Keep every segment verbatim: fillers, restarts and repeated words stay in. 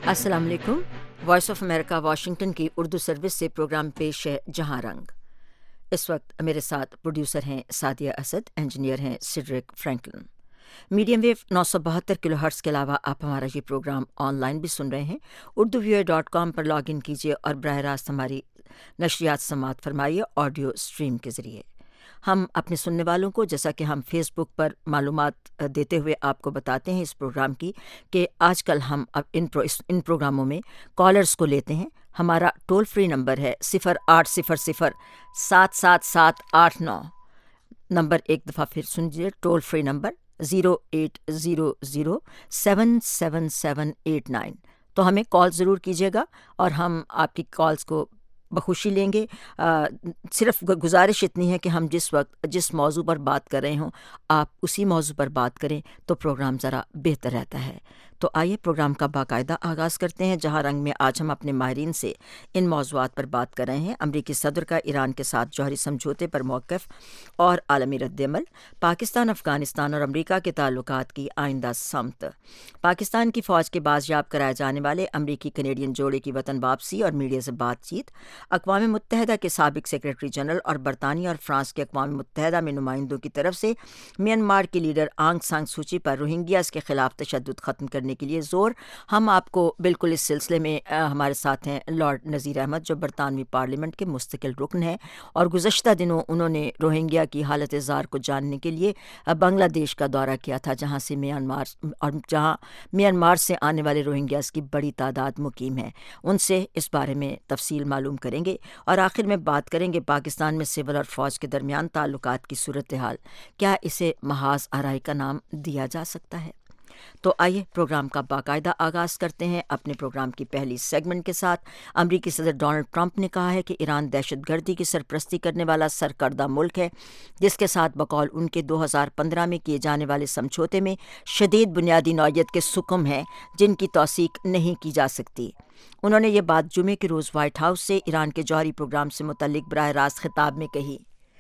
السلام علیکم۔ Voice of America Washington کی اردو سروس سے پروگرام پیش ہے جہاں رنگ۔ اس وقت میرے ساتھ پروڈیوسر ہیں سعدیہ اسد، انجینئر ہیں سیڈرک فرینکلن۔ میڈیم ویو نو سو بہتر کلو ہرٹز کے علاوہ آپ ہمارا یہ پروگرام آن لائن بھی سن رہے ہیں۔ اردو ویو ڈاٹ کام پر لاگ ان کیجیے اور براہ راست ہماری نشریات سماعت فرمائیے آڈیو اسٹریم کے ذریعے۔ ہم اپنے سننے والوں کو، جیسا کہ ہم فیس بک پر معلومات دیتے ہوئے آپ کو بتاتے ہیں اس پروگرام کی، کہ آج کل ہم اب ان پرو ان پروگراموں میں کالرز کو لیتے ہیں۔ ہمارا ٹول فری نمبر ہے صفر آٹھ صفر صفر سات سات سات آٹھ نو۔ نمبر ایک دفعہ پھر سنجیے، toll free number zero eight zero zero seven seven seven eight nine. تو ہمیں کال ضرور کیجیے گا اور ہم آپ کی کالز کو بخوشی لیں گے۔ آ, صرف گزارش اتنی ہے کہ ہم جس وقت جس موضوع پر بات کر رہے ہوں آپ اسی موضوع پر بات کریں تو پروگرام ذرا بہتر رہتا ہے۔ تو آئیے پروگرام کا باقاعدہ آغاز کرتے ہیں۔ جہاں رنگ میں آج ہم اپنے ماہرین سے ان موضوعات پر بات کر رہے ہیں: امریکی صدر کا ایران کے ساتھ جوہری سمجھوتے پر موقف اور عالمی رد عمل، پاکستان، افغانستان اور امریکہ کے تعلقات کی آئندہ سمت، پاکستان کی فوج کے بازیاب کرائے جانے والے امریکی کینیڈین جوڑے کی وطن واپسی اور میڈیا سے بات چیت، اقوام متحدہ کے سابق سیکرٹری جنرل اور برطانیہ اور فرانس کے اقوام متحدہ میں نمائندوں کی طرف سے میانمار کی لیڈر آنگ سان سوچی پر روہنگیاز کے خلاف تشدد ختم کرنے کے لیے زور۔ ہم آپ کو بالکل اس سلسلے میں ہمارے ساتھ ہیں لارڈ نذیر احمد، جو برطانوی پارلیمنٹ کے مستقل رکن ہیں اور گزشتہ دنوں انہوں نے روہنگیا کی حالت زار کو جاننے کے لیے بنگلہ دیش کا دورہ کیا تھا، جہاں سے میانمار اور جہاں میانمار سے آنے والے روہنگیاز کی بڑی تعداد مقیم ہے۔ ان سے اس بارے میں تفصیل معلوم کریں گے اور آخر میں بات کریں گے پاکستان میں سول اور فوج کے درمیان تعلقات کی صورتحال، کیا اسے محاذ آرائی کا نام دیا جا سکتا ہے؟ تو آئیے پروگرام کا باقاعدہ آغاز کرتے ہیں اپنے پروگرام کی پہلی سیگمنٹ کے ساتھ۔ امریکی صدر ڈونلڈ ٹرمپ نے کہا ہے کہ ایران دہشت گردی کی سرپرستی کرنے والا سرکردہ ملک ہے، جس کے ساتھ بقول ان کے دو ہزار پندرہ میں کیے جانے والے سمجھوتے میں شدید بنیادی نوعیت کے سکم ہیں جن کی توثیق نہیں کی جا سکتی۔ انہوں نے یہ بات جمعے کے روز وائٹ ہاؤس سے ایران کے جوہری پروگرام سے متعلق براہ راست خطاب میں کہی۔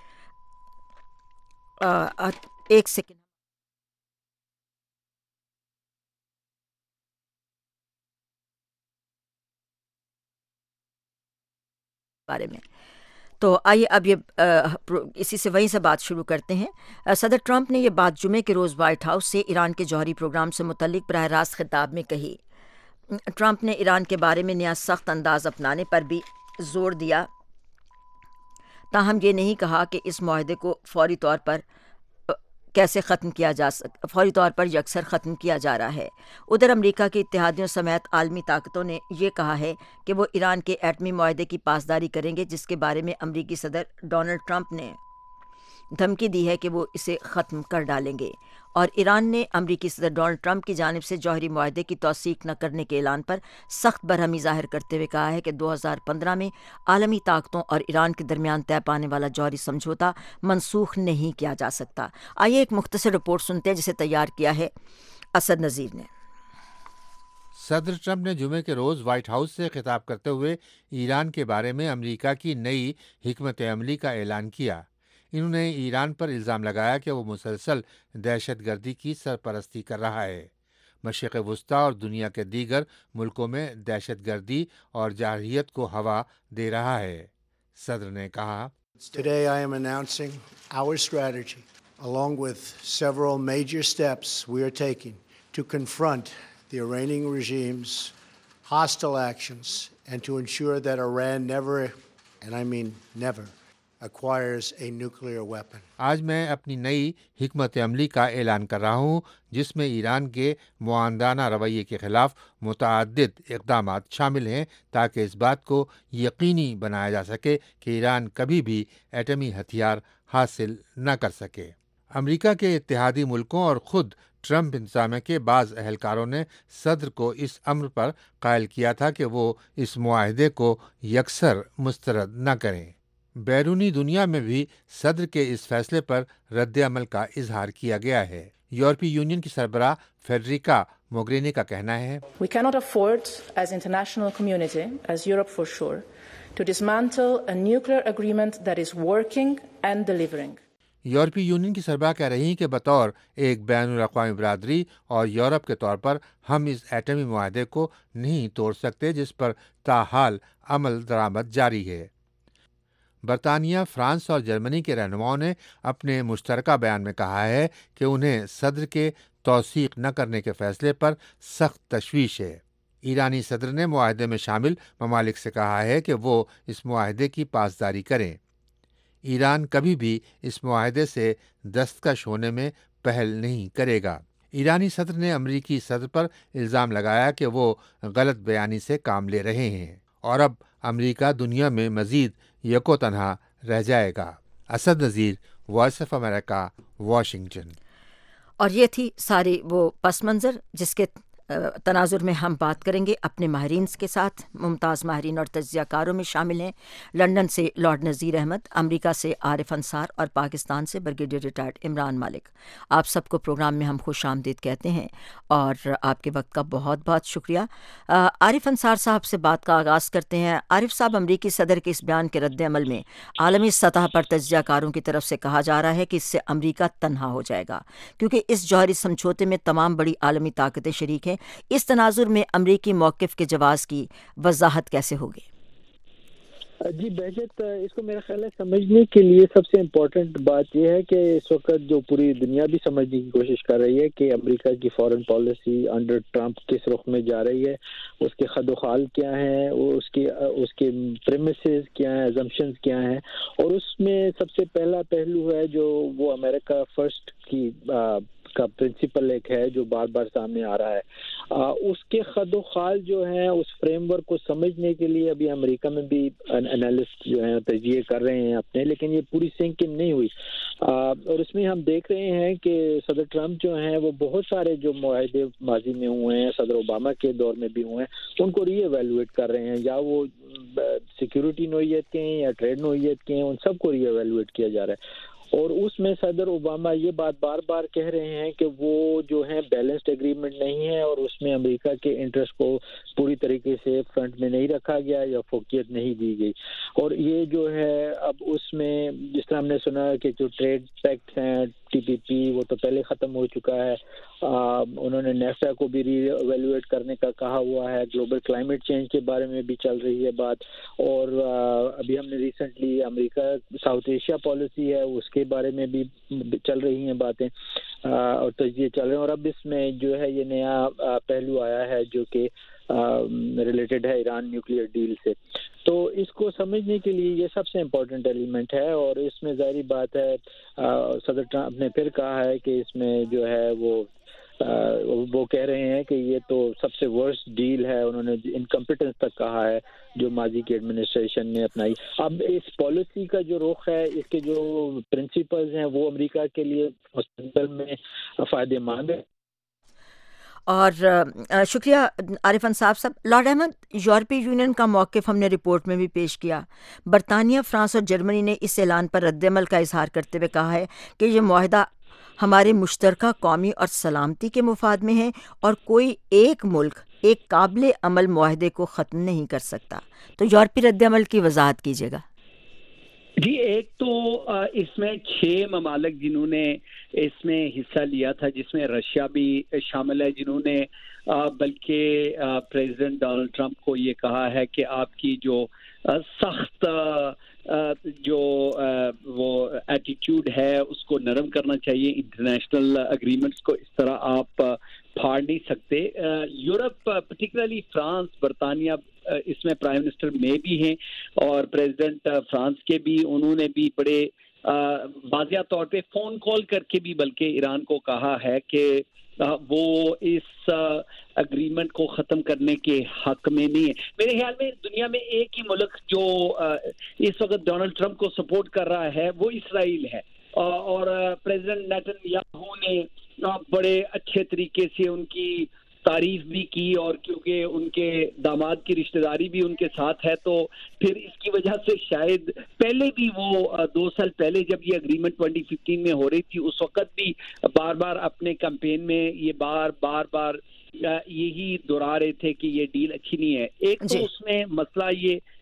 آ, آ, ایک سیکنڈ بارے میں تو آئیے اب یہ اسی سے وہیں سے بات شروع کرتے ہیں۔ صدر ٹرمپ نے یہ بات جمعے کے روز وائٹ ہاؤس سے ایران کے جوہری پروگرام سے متعلق براہ راست خطاب میں کہی۔ ٹرمپ نے ایران کے بارے میں نیا سخت انداز اپنانے پر بھی زور دیا، تاہم یہ نہیں کہا کہ اس معاہدے کو فوری طور پر کیسے ختم کیا جا سک فوری طور پر یکسر ختم کیا جا رہا ہے۔ ادھر امریکہ کے اتحادیوں سمیت عالمی طاقتوں نے یہ کہا ہے کہ وہ ایران کے ایٹمی معاہدے کی پاسداری کریں گے، جس کے بارے میں امریکی صدر ڈونلڈ ٹرمپ نے دھمکی دی ہے کہ وہ اسے ختم کر ڈالیں گے، اور ایران نے امریکی صدر ڈونلڈ ٹرمپ کی جانب سے جوہری معاہدے کی توثیق نہ کرنے کے اعلان پر سخت برہمی ظاہر کرتے ہوئے کہا ہے کہ دو ہزار پندرہ میں عالمی طاقتوں اور ایران کے درمیان طے پانے والا جوہری سمجھوتا منسوخ نہیں کیا جا سکتا۔ آئیے ایک مختصر رپورٹ سنتے ہیں جسے تیار کیا ہے اسد نذیر نے۔ صدر ٹرمپ نے جمعے کے روز وائٹ ہاؤس سے خطاب کرتے ہوئے ایران کے بارے میں امریکہ کی نئی حکمت عملی کا اعلان کیا۔ انہوں نے ایران پر الزام لگایا کہ وہ مسلسل دہشت گردی کی سرپرستی کر رہا ہے، مشرق وسطی اور دنیا کے دیگر ملکوں میں دہشت گردی اور جارحیت کو ہوا دے رہا ہے۔ صدر نے کہا، Today I am announcing our strategy along with several major steps we are taking to confront the Iranian regime's hostile actions and to ensure that Iran never, and I mean never, acquires a nuclear weapon. آج میں اپنی نئی حکمت عملی کا اعلان کر رہا ہوں، جس میں ایران کے معاندانہ رویے کے خلاف متعدد اقدامات شامل ہیں، تاکہ اس بات کو یقینی بنایا جا سکے کہ ایران کبھی بھی ایٹمی ہتھیار حاصل نہ کر سکے۔ امریکہ کے اتحادی ملکوں اور خود ٹرمپ انتظامیہ کے بعض اہلکاروں نے صدر کو اس امر پر قائل کیا تھا کہ وہ اس معاہدے کو یکسر مسترد نہ کریں۔ بیرونی دنیا میں بھی صدر کے اس فیصلے پر رد عمل کا اظہار کیا گیا ہے۔ یورپی یونین کی سربراہ فیڈریکا موگرینی کا کہنا ہے، We cannot afford as international community, as Europe for sure, to dismantle a nuclear agreement that is working and delivering. European Union کی سربراہ کہہ رہی ہیں کہ بطور ایک بین الاقوامی برادری اور یورپ کے طور پر ہم اس ایٹمی معاہدے کو نہیں توڑ سکتے جس پر تاحال عمل درآمد جاری ہے۔ برطانیہ، فرانس اور جرمنی کے رہنماؤں نے اپنے مشترکہ بیان میں کہا ہے کہ انہیں صدر کے توثیق نہ کرنے کے فیصلے پر سخت تشویش ہے۔ ایرانی صدر نے معاہدے میں شامل ممالک سے کہا ہے کہ وہ اس معاہدے کی پاسداری کریں۔ ایران کبھی بھی اس معاہدے سے دستکش ہونے میں پہل نہیں کرے گا۔ ایرانی صدر نے امریکی صدر پر الزام لگایا کہ وہ غلط بیانی سے کام لے رہے ہیں اور اب امریکہ دنیا میں مزید یکو تنہا رہ جائے گا۔ Asad Nazir, voice of America, Washington. اور یہ تھی ساری وہ پس منظر جس کے تناظر میں ہم بات کریں گے اپنے ماہرین کے ساتھ۔ ممتاز ماہرین اور تجزیہ کاروں میں شامل ہیں لندن سے لارڈ نذیر احمد، امریکہ سے عارف انصار اور پاکستان سے بریگیڈیئر ریٹائرڈ عمران مالک۔ آپ سب کو پروگرام میں ہم خوش آمدید کہتے ہیں اور آپ کے وقت کا بہت بہت شکریہ۔ عارف انصار صاحب سے بات کا آغاز کرتے ہیں۔ عارف صاحب، امریکی صدر کے اس بیان کے رد عمل میں عالمی سطح پر تجزیہ کاروں کی طرف سے کہا جا رہا ہے کہ اس سے امریکہ تنہا ہو جائے گا کیونکہ اس جوہری سمجھوتے میں تمام بڑی عالمی طاقتیں شریک ہیں۔ اس تناظر میں امریکی موقف کے جواز کی وضاحت کیسے ہوگی؟ جی بہجت، اس کو میرا خیال ہے سمجھنے کے لیے سب سے امپورٹنٹ بات یہ ہے کہ اس وقت جو پوری دنیا بھی سمجھنے کی کوشش کر رہی ہے کہ امریکہ کی فارن پالیسی انڈر ٹرمپ کس رخ میں جا رہی ہے، اس کے خد و خال کیا ہیں، اس کے اس کے پریمیسز کیا ہیں، ایزمپشنز کیا ہیں، اور اس میں سب سے پہلا پہلو ہے جو وہ امریکہ فرسٹ کی کا پرنسپل ایک ہے جو بار بار سامنے آ رہا ہے۔ آ, اس کے خد و خال جو ہیں اس فریم ورک کو سمجھنے کے لیے ابھی امریکہ میں بھی انالسٹ جو ہیں تجزیے کر رہے ہیں اپنے، لیکن یہ پوری سنک ان نہیں ہوئی۔ آ, اور اس میں ہم دیکھ رہے ہیں کہ صدر ٹرمپ جو ہیں وہ بہت سارے جو معاہدے ماضی میں ہوئے ہیں، صدر اوباما کے دور میں بھی ہوئے ہیں، ان کو ری ایویلویٹ کر رہے ہیں، یا وہ سیکیورٹی نوعیت کے ہیں یا ٹریڈ نوعیت کے ہیں، ان سب کو ری ایویلویٹ کیا جا رہا ہے۔ اور اس میں صدر اوباما یہ بات بار بار کہہ رہے ہیں کہ وہ جو ہے بیلنسڈ ایگریمنٹ نہیں ہے اور اس میں امریکہ کے انٹرسٹ کو پوری طریقے سے فرنٹ میں نہیں رکھا گیا یا فوقیت نہیں دی گئی۔ اور یہ جو ہے اب اس میں جس طرح ہم نے سنا کہ جو ٹریڈ پیکٹس ہیں ٹی پی پی وہ تو پہلے ختم ہو چکا ہے، آ, انہوں نے نیفٹا کو بھی ری ایویلویٹ کرنے کا کہا ہوا ہے، گلوبل کلائمیٹ چینج کے بارے میں بھی چل رہی ہے بات، اور آ, ابھی ہم نے recently America South Asia policy ہے اس کے بارے میں بھی چل رہی ہیں باتیں اور تجزیے چل رہے ہیں، اور اب اس میں جو ہے یہ نیا پہلو آیا ہے جو کہ ریلیٹڈ ہے ایران نیوکلیئر ڈیل سے۔ تو اس کو سمجھنے کے لیے یہ سب سے امپورٹنٹ ایلیمنٹ ہے، اور اس میں ظاہری بات ہے صدر ٹرمپ نے پھر کہا ہے کہ اس میں جو ہے وہ وہ کہہ رہے ہیں کہ یہ تو سب سے ورسٹ ڈیل ہے، انہوں نے انکمپیٹنس تک کہا ہے جو ماضی کی ایڈمنسٹریشن نے اپنائی۔ اب اس پالیسی کا جو رخ ہے، اس کے جو پرنسپلز ہیں وہ امریکہ کے لیے مستقبل میں فائدہ مند ہے۔ اور شکریہ عارف انصار صاحب۔ لارڈ احمد، یورپی یونین کا موقف ہم نے رپورٹ میں بھی پیش کیا۔ برطانیہ، فرانس اور جرمنی نے اس اعلان پر رد عمل کا اظہار کرتے ہوئے کہا ہے کہ یہ معاہدہ ہمارے مشترکہ قومی اور سلامتی کے مفاد میں ہے اور کوئی ایک ملک ایک قابل عمل معاہدے کو ختم نہیں کر سکتا۔ تو یورپی رد عمل کی وضاحت کیجیے گا۔ جی، ایک تو اس میں چھ ممالک جنہوں نے اس میں حصہ لیا تھا، جس میں رشیا بھی شامل ہے، جنہوں نے بلکہ پریزیڈنٹ ڈونلڈ ٹرمپ کو یہ کہا ہے کہ آپ کی جو سخت جو وہ ایٹیٹیوڈ ہے اس کو نرم کرنا چاہیے، انٹرنیشنل اگریمنٹس کو اس طرح آپ پھاڑ نہیں سکتے۔ یورپ پرٹیکولرلی فرانس، برطانیہ اس میں پرائم منسٹر میں بھی ہیں اور پریزیڈنٹ فرانس کے بھی، انہوں نے بھی بڑے واضح طور پہ فون کال کر کے بھی بلکہ ایران کو کہا ہے کہ وہ اس اگریمنٹ کو ختم کرنے کے حق میں نہیں ہے۔ میرے خیال میں دنیا میں ایک ہی ملک جو اس وقت ڈونلڈ ٹرمپ کو سپورٹ کر رہا ہے وہ اسرائیل ہے، اور پریزیڈنٹ نیتن یاہو نے بڑے اچھے طریقے سے ان کی تعریف بھی کی، اور کیونکہ ان کے داماد کی رشتہ داری بھی ان کے ساتھ ہے تو پھر اس کی وجہ سے شاید پہلے بھی وہ دو سال پہلے جب یہ اگریمنٹ ٹوئنٹی ففٹین میں ہو رہی تھی اس وقت بھی بار بار اپنے کمپین میں یہ بار بار بار یہی دہرا رہے تھے کہ یہ ڈیل اچھی نہیں ہے۔ ایک تو اس میں مسئلہ یہ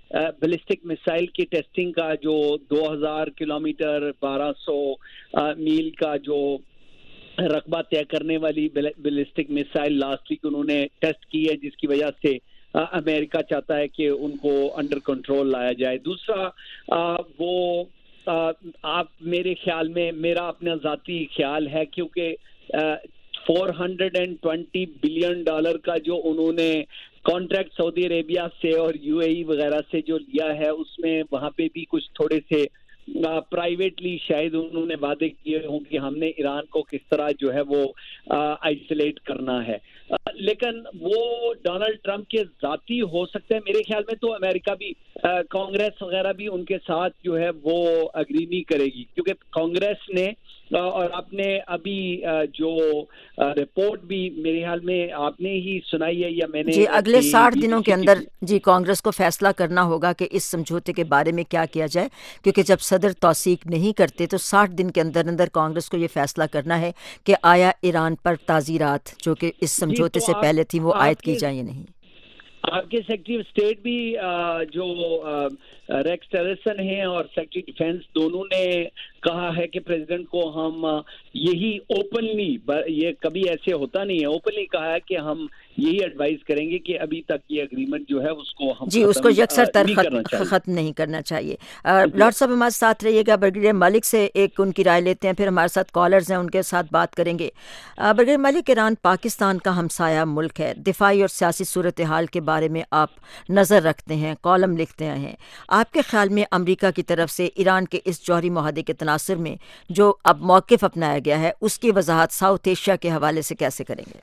بیلسٹک میسائل کی ٹیسٹنگ کا جو دو ہزار کلومیٹر بارہ سو میل کا جو رقبہ طے کرنے والی بیلسٹک میسائل لاسٹ ویک انہوں نے ٹیسٹ کی ہے، جس کی وجہ سے امریکہ چاہتا ہے کہ ان کو انڈر کنٹرول لایا جائے. دوسرا وہ آپ میرے خیال میں، میرا اپنا ذاتی خیال ہے، کیونکہ four hundred and twenty billion dollar کا جو انہوں نے کانٹریکٹ سعودی عربیہ سے اور یو اے ای وغیرہ سے جو لیا ہے، اس میں وہاں پہ بھی کچھ تھوڑے سے پرائیویٹلی شاید انہوں نے وعدے کیے ہوں کہ ہم نے ایران کو کس طرح جو ہے وہ آئسولیٹ کرنا ہے. لیکن وہ ڈونلڈ ٹرمپ کے ذاتی ہو سکتے ہیں. میرے خیال میں تو امریکہ بھی، کانگریس وغیرہ بھی ان کے ساتھ جو ہے وہ اگری نہیں کرے گی، کیونکہ کانگریس نے، اور آپ نے ابھی جو رپورٹ بھی میرے خیال میں آپ نے ہی سنائی ہے یا میں نے، جی اگلے ساٹھ دنوں کے اندر جی کانگریس کو فیصلہ کرنا ہوگا کہ اس سمجھوتے کے بارے میں کیا کیا جائے، کیونکہ جب صدر توثیق نہیں کرتے تو ساٹھ دن کے اندر اندر کانگریس کو یہ فیصلہ کرنا ہے کہ آیا ایران پر تعزیرات جو کہ اس سمجھوتے سے پہلے تھی وہ عائد کی جائیں یا نہیں. آپ کے سیکرٹری آف اسٹیٹ بھی جو ریکس ٹیلرسن ہیں اور سیکرٹری ڈیفینس دونوں نے کہا ہے کہ پریزیڈنٹ کو ہم یہی اوپنلی، یہ کبھی ایسے ہوتا نہیں ہے، اوپنلی کہا ہے کہ ہم یہی ایڈوائز کریں گے کہ ابھی تک یہ اگریمنٹ جو ہے اس کو ہم جی اس کو یکسر تر ختم نہیں کرنا چاہیے. لاٹ صاحب ہمارے ساتھ رہیے گا. برگیڈیئر ملک سے ایک ان کی رائے لیتے ہیں، پھر ہمارے ساتھ کالرز ہیں ان کے ساتھ بات کریں گے. برگیڈیئر ملک، ایران پاکستان کا ہمسایہ ملک ہے، دفاعی اور سیاسی صورتحال کے بارے میں آپ نظر رکھتے ہیں، کالم لکھتے ہیں. آپ کے خیال میں امریکہ کی طرف سے ایران کے اس جوہری معاہدے کے تناظر میں جو اب موقف اپنایا گیا ہے اس کی وضاحت ساؤتھ ایشیا کے حوالے سے کیسے کریں گے؟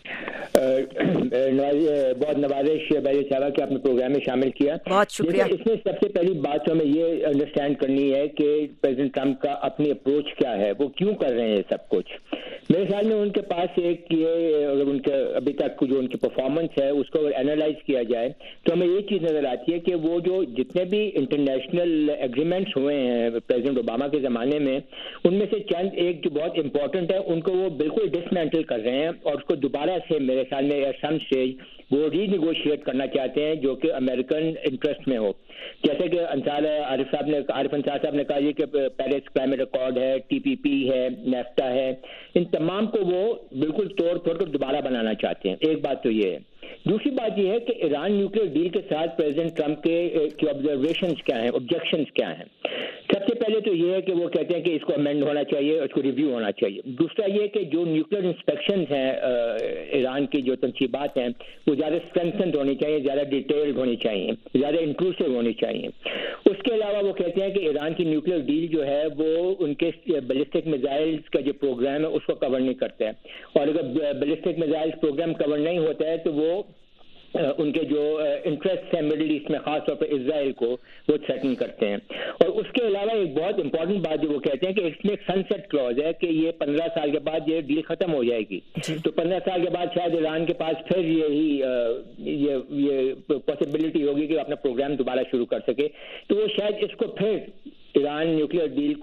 بہت نوازش بھائی صاحبہ کہ آپ نے پروگرام میں شامل کیا، بہت شکریہ. اس میں سب سے پہلی بات تو ہمیں یہ انڈرسٹینڈ کرنی ہے کہ پریزیڈنٹ ٹرمپ کا اپنی اپروچ کیا ہے، وہ کیوں کر رہے ہیں سب کچھ. میرے خیال میں ان کے پاس ایک یہ، اگر ان کے ابھی تک جو ان کی پرفارمنس ہے اس کو اگر اینالائز کیا جائے تو ہمیں یہ چیز نظر آتی ہے کہ وہ جو جتنے بھی انٹرنیشنل ایگریمنٹس ہوئے ہیں پریزیڈنٹ اوباما کے زمانے میں، ان میں سے چند ایک جو بہت امپورٹنٹ ہے ان کو وہ بالکل ڈسمینٹل کر رہے ہیں اور اس کو دوبارہ سے میرے خیال میں ایٹ سم اسٹیج وہ ری نیگوشیٹ کرنا چاہتے ہیں جو کہ امریکن انٹرسٹ میں ہو. جیسے کہ انصار عارف صاحب نے عارف انصار صاحب نے کہا یہ کہ پیرس کلائمیٹ ایکارڈ ہے، ٹی پی پی ہے، نیفٹا ہے، ان تمام کو وہ بالکل توڑ پھوڑ کر دوبارہ بنانا چاہتے ہیں. ایک بات تو یہ ہے. دوسری بات یہ ہے کہ ایران نیوکلیئر ڈیل کے ساتھ پریزیڈنٹ ٹرمپ کے آبزرویشنز کیا ہیں، آبجیکشنز کیا ہیں. سب سے پہلے تو یہ ہے کہ وہ کہتے ہیں کہ اس کو امینڈ ہونا چاہیے، اس کو ریویو ہونا چاہیے. دوسرا یہ کہ جو نیوکلیئر انسپیکشنز ہیں ایران کی جو تنصیبات ہیں وہ زیادہ اسٹرینتھنڈ ہونی چاہیے، زیادہ ڈیٹیلڈ ہونی چاہیے، زیادہ انکلوسیو ہونی چاہیے. اس کے علاوہ وہ کہتے ہیں کہ ایران کی نیوکلیئر ڈیل جو ہے وہ ان کے بیلسٹک میزائلز کا جو پروگرام ہے اس کو کور نہیں کرتا ہے، اور اگر بیلسٹک میزائلز پروگرام کور نہیں ہوتا ہے تو وہ ان کے جو انٹرسٹ ہیں مڈل ایسٹ میں، خاص طور پر اسرائیل کو، وہ تھریٹن کرتے ہیں. اور اس کے علاوہ ایک بہت امپورٹنٹ بات جو وہ کہتے ہیں کہ اس میں ایک سن سیٹ کلوز ہے کہ یہ پندرہ سال کے بعد یہ ڈیل ختم ہو جائے گی، تو پندرہ سال کے بعد شاید ایران کے پاس پھر یہی یہ پاسبلٹی ہوگی کہ اپنا پروگرام دوبارہ شروع کر سکے. تو وہ شاید اس کو پھر ایران نیوکلیئر ڈیل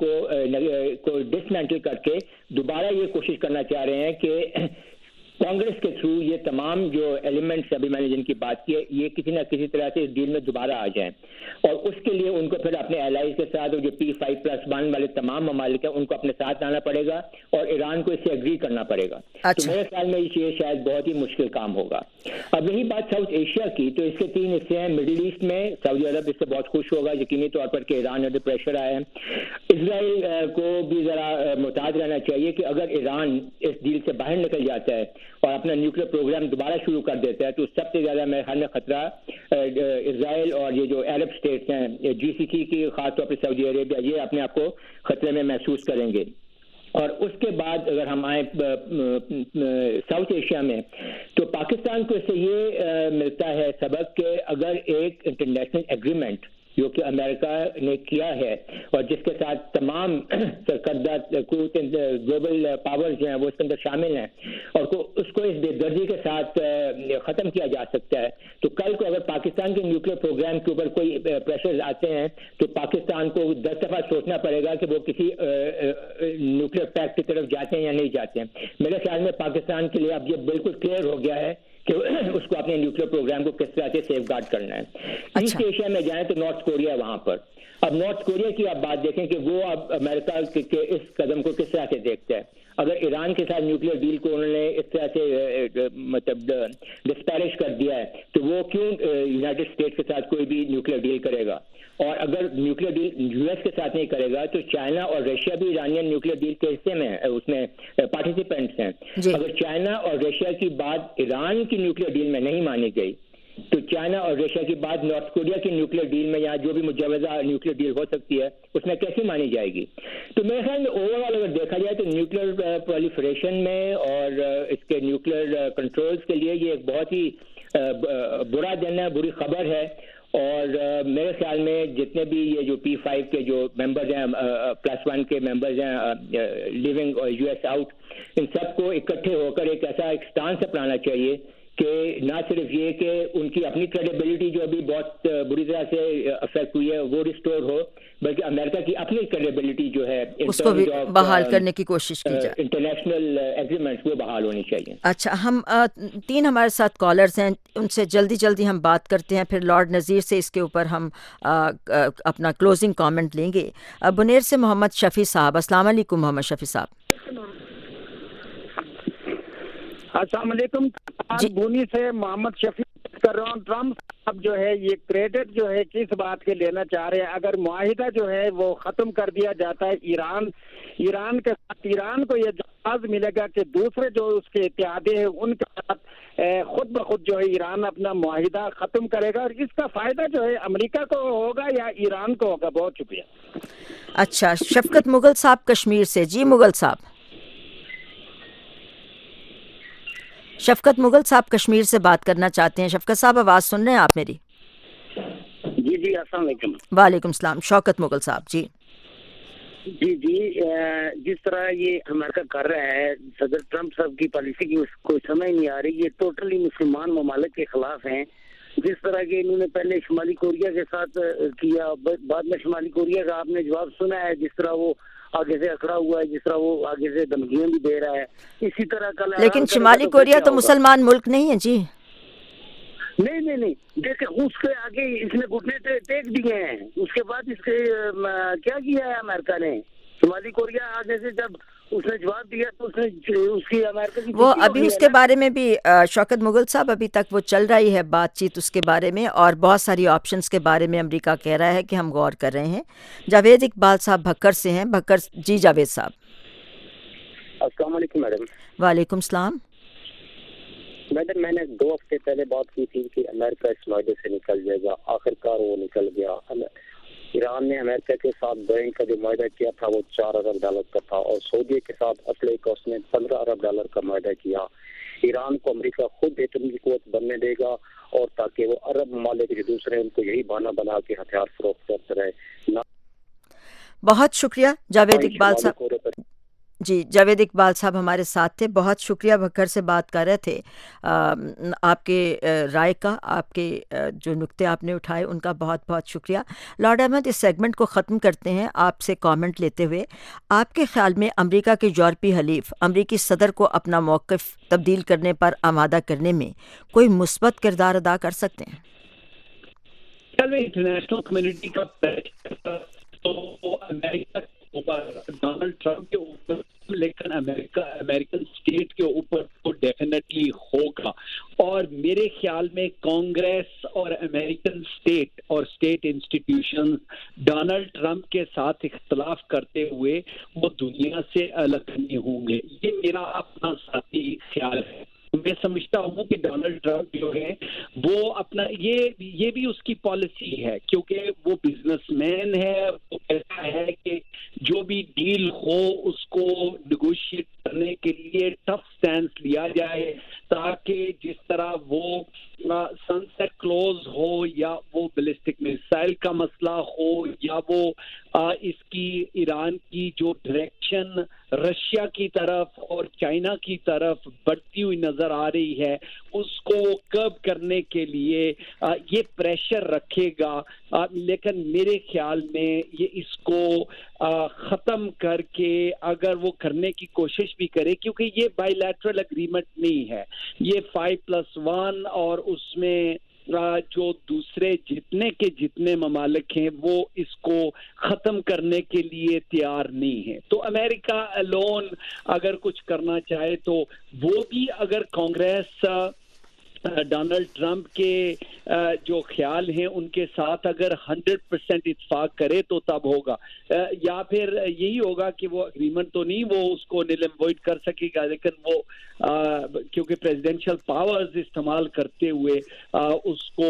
کو ڈسمینٹل کر کے دوبارہ یہ کوشش کرنا چاہ رہے ہیں کہ کانگریس کے تھرو یہ تمام جو ایلیمنٹس ابھی میں نے جن کی بات کی ہے یہ کسی نہ کسی طرح سے اس ڈیل میں دوبارہ آ جائیں، اور اس کے لیے ان کو پھر اپنے الائز کے ساتھ جو پی فائیو پلس ون والے تمام ممالک ہیں ان کو اپنے ساتھ لانا پڑے گا اور ایران کو اس سے اگری کرنا پڑے گا. تو میرے خیال میں یہ شاید بہت ہی مشکل کام ہوگا. اب یہی بات ساؤتھ ایشیا کی، تو اس کے تین حصے ہیں. مڈل ایسٹ میں سعودی عرب اس سے بہت خوش ہوگا یقینی طور پر کہ ایران انڈر پریشر آیا ہے. اسرائیل کو بھی ذرا محتاط رہنا چاہیے کہ اگر ایران اس ڈیل سے باہر نکل جاتا ہے اور اپنا نیوکلیئر پروگرام دوبارہ شروع کر دیتا ہے تو سب سے زیادہ میرے خیال میں خطرہ اسرائیل اور یہ جو عرب اسٹیٹس ہیں جی سی سی کی، خاص طور پہ سعودی عربیہ، یہ اپنے آپ کو خطرے میں محسوس کریں گے. اور اس کے بعد اگر ہم آئیں ساؤتھ ایشیا میں تو پاکستان کو اس سے یہ ملتا ہے سبق کہ اگر ایک انٹرنیشنل ایگریمنٹ جو کہ امریکہ نے کیا ہے اور جس کے ساتھ تمام سرکردہ گلوبل پاورز جو ہیں وہ اس کے اندر شامل ہیں اور اس کو اس بے دردی کے ساتھ ختم کیا جا سکتا ہے، تو کل کو اگر پاکستان کے نیوکلیئر پروگرام کے اوپر کوئی پریشرز آتے ہیں تو پاکستان کو دس دفعہ سوچنا پڑے گا کہ وہ کسی نیوکلیئر پیکٹ کی طرف جاتے ہیں یا نہیں جاتے ہیں. میرے خیال میں پاکستان کے لیے اب یہ بالکل کلیئر ہو گیا ہے کہ اس کو اپنے نیوکلیر پروگرام کو کس طرح سے سیف گارڈ کرنا ہے. ایسٹ ایشیا میں جائیں تو نارتھ کوریا وہاں پر. اب نارتھ کوریا کی آپ بات دیکھیں کہ وہ اب امریکہ کے اس قدم کو کس طرح سے دیکھتا ہے. اگر ایران کے ساتھ نیوکلیر ڈیل کو انہوں نے اس طرح سے مطلب ڈسپیرش کر دیا ہے تو وہ کیوں یونائٹڈ اسٹیٹس کے ساتھ کوئی بھی نیوکلیر ڈیل کرے گا؟ اور اگر نیوکلیر ڈیل یو ایس کے ساتھ نہیں کرے گا تو چائنا اور رشیا بھی ایرانین نیوکلیر ڈیل کے حصے میں اس میں پارٹیسپینٹس ہیں. اگر چائنا اور رشیا کی بات ایران کی نیوکلیر ڈیل میں نہیں مانی گئی تو چائنا اور رشیا کی بات نارتھ کوریا کی نیوکلیر ڈیل میں یا جو بھی مجوزہ نیوکلیر ڈیل ہو سکتی ہے اس میں کیسے مانی جائے گی؟ تو میرے خیال میں اوور آل اگر دیکھا جائے تو نیوکلیر پرولیفریشن میں اور اس کے نیوکلیر کنٹرولز کے لیے یہ ایک بہت ہی برا دن ہے, بری خبر ہے. اور میرے خیال میں جتنے بھی یہ جو پی فائیو کے جو ممبرز ہیں پلس ون کے ممبرز ہیں لیونگ یو ایس آؤٹ, ان سب کو اکٹھے ہو کر ایک ایسا ایک اسٹانس اپنانا چاہیے کہ نہ صرف یہ کہ ان کی اپنی کریڈیبلٹی جو ابھی بہت بری طرح سے افیکٹ ہوئی ہے وہ ریسٹور ہو, بلکہ امریکہ کی اپنی کریڈیبلٹی جو ہے اس کو بھی بحال کرنے کی کوشش کی جائے, انٹرنیشنل ایگریمنٹس وہ بحال ہونی چاہیے. اچھا, ہم تین ہمارے ساتھ کالرز ہیں, ان سے جلدی جلدی ہم بات کرتے ہیں, پھر لارڈ نذیر سے اس کے اوپر ہم اپنا کلوزنگ کامنٹ لیں گے. بنیر سے محمد شفیع صاحب. السلام علیکم محمد شفیع صاحب. السلام علیکم. بونی سے محمد شفیع کر رہا ہوں. ٹرمپ صاحب جو ہے یہ کریڈٹ جو ہے کس بات کے لینا چاہ رہے ہیں؟ اگر معاہدہ جو ہے وہ ختم کر دیا جاتا ہے ایران ایران کے ساتھ, ایران کو یہ جواز ملے گا کہ دوسرے جو اس کے اتحادی ہیں ان کے ساتھ خود بخود جو ہے ایران اپنا معاہدہ ختم کرے گا, اور اس کا فائدہ جو ہے امریکہ کو ہوگا یا ایران کو ہوگا؟ بہت شکریہ. اچھا, شفقت مغل صاحب کشمیر سے. جی مغل صاحب. شفقت مغل صاحب کشمیر سے بات کرنا چاہتے ہیں. شفقت صاحب آواز سن رہے ہیں آپ میری؟ جی جی السلام علیکم. وعلیکم السلام. شوکت مغل صاحب. جی جی جی جس طرح یہ امریکہ کر رہا ہے, صدر ٹرمپ صاحب کی پالیسی کی کوئی سمجھ نہیں آ رہی. یہ ٹوٹلی مسلمان ممالک کے خلاف ہیں. جس طرح کہ انہوں نے پہلے شمالی کوریا کے ساتھ کیا, بعد میں شمالی کوریا کا آپ نے جواب سنا ہے, جس طرح وہ آگے سے اکڑا ہوا ہے, جس طرح وہ آگے سے دھمکیاں بھی دے رہا ہے. اسی طرح کل لیکن شمالی کوریا تو مسلمان ملک نہیں ہے. جی نہیں نہیں نہیں دیکھیں, اس کے آگے اس نے گھٹنے ٹیک دیے ہیں. اس کے بعد اس کے کیا کیا ہے امریکہ نے؟ شمالی کوریا آگے سے جب اس نے جواب دیا تو اس نے اس کی امریکہ کی وہ ابھی اس کے بارے میں بھی شوکت مغل صاحب ابھی تک وہ چل رہی ہے بات چیت اس کے بارے میں, اور بہت ساری آپشنس کے بارے میں امریکہ کہہ رہا ہے کہ ہم غور کر رہے ہیں. جاوید اقبال صاحب بھکر سے ہیں. بھکر. جی جاوید صاحب. السلام علیکم میڈم. وعلیکم السلام. میڈم میں نے دو ہفتے پہلے بات کی تھی کہ امریکہ اس معاہدے سے نکل جائے گا, آخرکار وہ نکل گیا. ایران نے امریکہ کے ساتھ بوئنگ کا جو معاہدہ کیا تھا وہ چار ارب ڈالر کا تھا, اور سعودی کے ساتھ اسلحے کا اس نے پندرہ ارب ڈالر کا معاہدہ کیا. ایران کو امریکہ خود ایٹمی قوت بننے دے گا, اور تاکہ وہ عرب ممالک جو دوسرے ان کو یہی بہانہ بنا کے ہتھیار فروخت کرتے رہے. بہت شکریہ جاوید اقبال صاحب. جی جاوید اقبال صاحب ہمارے ساتھ تھے. بہت شکریہ. بھکر سے بات کر رہے تھے. آپ کے رائے کا, آپ کے جو نکتے آپ نے اٹھائے ان کا بہت بہت شکریہ. لارڈ احمد, اس سیگمنٹ کو ختم کرتے ہیں آپ سے کامنٹ لیتے ہوئے. آپ کے خیال میں امریکہ کے یورپی حلیف امریکی صدر کو اپنا موقف تبدیل کرنے پر آمادہ کرنے میں کوئی مثبت کردار ادا کر سکتے ہیں؟ انٹرنیشنل کمیونٹی کا تو امریکہ ڈونلڈ ٹرمپ کے اوپر, لیکن امریکہ امریکن اسٹیٹ کے اوپر تو ڈیفینیٹلی ہوگا. اور میرے خیال میں کانگریس اور امریکن اسٹیٹ اور اسٹیٹ انسٹیٹیوشن ڈونلڈ ٹرمپ کے ساتھ اختلاف کرتے ہوئے وہ دنیا سے الگ نہیں ہوں گے. یہ میرا اپنا ذاتی خیال ہے. میں سمجھتا ہوں کہ ڈونلڈ ٹرمپ جو ہے وہ اپنا یہ یہ بھی اس کی پالیسی ہے, کیونکہ وہ بزنس مین ہے. وہ کہتا ہے کہ جو بھی ڈیل ہو اس کو نیگوشیٹ کرنے کے لیے ٹف سٹینس لیا جائے, تاکہ جس طرح وہ سن سیٹ کلوز ہو, یا وہ بیلسٹک میسائل کا مسئلہ ہو, یا وہ اس کی ایران کی جو ڈائریکشن رشیا کی طرف اور چائنا کی طرف بڑھتی ہوئی نظر آ رہی ہے اس کو کرب کرنے کے لیے یہ پریشر رکھے گا, لیکن میرے خیال میں یہ اس کو ختم کر کے اگر وہ کرنے کی کوشش بھی کرے, کیونکہ یہ بائی لیٹرل اگریمنٹ نہیں ہے, یہ فائیو پلس ون اور اس میں جو دوسرے جتنے کے جتنے ممالک ہیں وہ اس کو ختم کرنے کے لیے تیار نہیں ہیں. تو امریکہ الون اگر کچھ کرنا چاہے تو وہ بھی اگر کانگریس ڈونلڈ ٹرمپ کے جو خیال ہیں ان کے ساتھ اگر ہنڈریڈ پرسینٹ اتفاق کرے تو تب ہوگا, یا پھر یہی ہوگا کہ وہ اگریمنٹ تو نہیں وہ اس کو نل اینڈ وائڈ کر سکے گا, لیکن وہ کیونکہ پریزیڈنشل پاورز استعمال کرتے ہوئے اس کو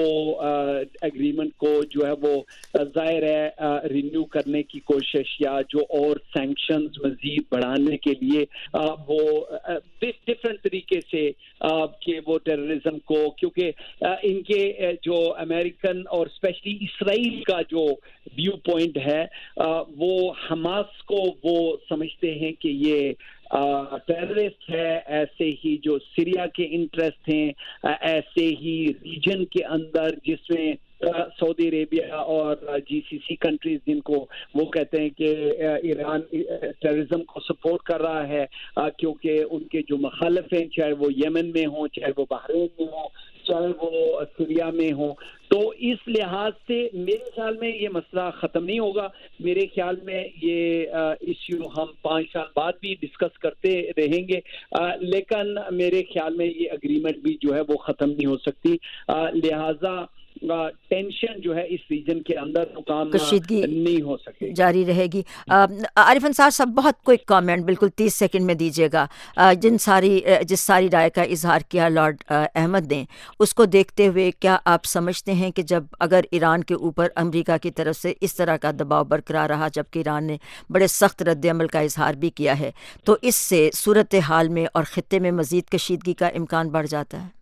اگریمنٹ کو جو ہے وہ ظاہر ہے رینیو کرنے کی کوشش یا جو اور سینکشنز مزید بڑھانے کے لیے وہ ڈفرینٹ طریقے سے کہ وہ ٹیررزم کو, کیونکہ ان کے جو امریکن اور اسپیشلی اسرائیل کا جو ویو پوائنٹ ہے وہ حماس کو وہ سمجھتے ہیں کہ یہ ٹیررسٹ ہے, ایسے ہی جو سیریا کے انٹرسٹ ہیں, ایسے ہی ریجن کے اندر جس میں سعودی عربیہ اور جی سی سی کنٹریز جن کو وہ کہتے ہیں کہ ایران ٹیررزم کو سپورٹ کر رہا ہے کیونکہ ان کے جو مخالف ہیں چاہے وہ یمن میں ہوں, چاہے وہ بحرین میں ہوں, چاہے وہ سیریا میں ہوں, تو اس لحاظ سے میرے خیال میں یہ مسئلہ ختم نہیں ہوگا. میرے خیال میں یہ ایشو ہم پانچ سال بعد بھی ڈسکس کرتے رہیں گے, لیکن میرے خیال میں یہ اگریمنٹ بھی جو ہے وہ ختم نہیں ہو سکتی, لہٰذا ٹینشن جو ہے اس ریجن کے اندر مقام نہیں ہو سکے جاری رہے گی. عارف انصار صاحب بہت کوئک کامنٹ بالکل تیس سیکنڈ میں دیجیے گا. جن ساری جس ساری رائے کا اظہار کیا لارڈ احمد نے, اس کو دیکھتے ہوئے کیا آپ سمجھتے ہیں کہ جب اگر ایران کے اوپر امریکہ کی طرف سے اس طرح کا دباؤ برقرار رہا جبکہ ایران نے بڑے سخت رد عمل کا اظہار بھی کیا ہے, تو اس سے صورتحال میں اور خطے میں مزید کشیدگی کا امکان بڑھ جاتا ہے؟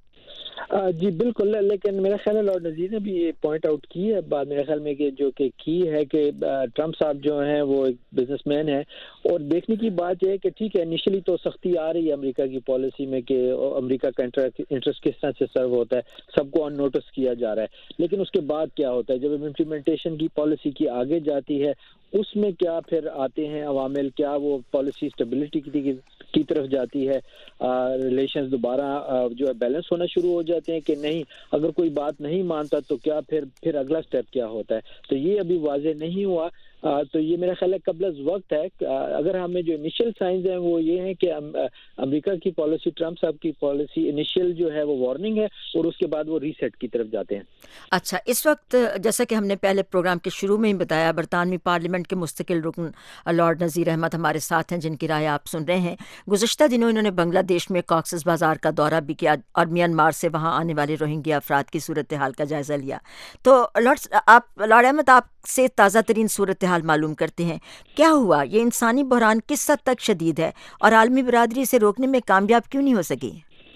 جی بالکل, لیکن میرا خیال ہے لارڈ نذیر نے بھی یہ پوائنٹ آؤٹ کی ہے بات میرے خیال میں کہ جو کہ کی ہے کہ ٹرمپ صاحب جو ہیں وہ ایک بزنس مین ہے, اور دیکھنے کی بات یہ ہے کہ ٹھیک ہے انیشلی تو سختی آ رہی ہے امریکہ کی پالیسی میں کہ امریکہ کا انٹرسٹ کس طرح سے سرو ہوتا ہے, سب کو ان نوٹس کیا جا رہا ہے, لیکن اس کے بعد کیا ہوتا ہے جب امپلیمنٹیشن کی پالیسی کی آگے جاتی ہے اس میں کیا پھر آتے ہیں عوامل, کیا وہ پالیسی اسٹیبلٹی کی کی طرف جاتی ہے, ریلیشنز دوبارہ جو ہے بیلنس ہونا شروع ہو جاتے ہیں کہ نہیں, اگر کوئی بات نہیں مانتا تو کیا پھر پھر اگلا سٹیپ کیا ہوتا ہے, تو یہ ابھی واضح نہیں ہوا. تو یہ میرا خیال ہے قبل از وقت ہے. اگر ہمیں جو انیشیل سائنز ہیں وہ یہ ہیں کہ امریکہ کی پالیسی, ٹرمپ صاحب کی پالیسی انیشیل جو ہے وہ وارننگ ہے اور اس کے بعد وہ ریسیٹ کی طرف جاتے ہیں. اچھا, اس وقت جیسا کہ ہم نے پہلے پروگرام کے شروع میں ہی بتایا, برطانوی پارلیمنٹ کے مستقل رکن لارڈ نذیر احمد ہمارے ساتھ ہیں جن کی رائے آپ سن رہے ہیں. گزشتہ دنوں انہوں نے بنگلہ دیش میں کاکسز بازار کا دورہ بھی کیا اور میانمار سے وہاں آنے والے روہنگیا افراد کی صورتحال کا جائزہ لیا. تو لارڈ آپ لارڈ احمد آپ سے تازہ ترین صورتحال معلوم کرتے ہیں, کیا ہوا, یہ انسانی بحران کس حد تک شدید ہے اور عالمی برادری سے روکنے میں کامیاب کیوں نہیں ہو سکی؟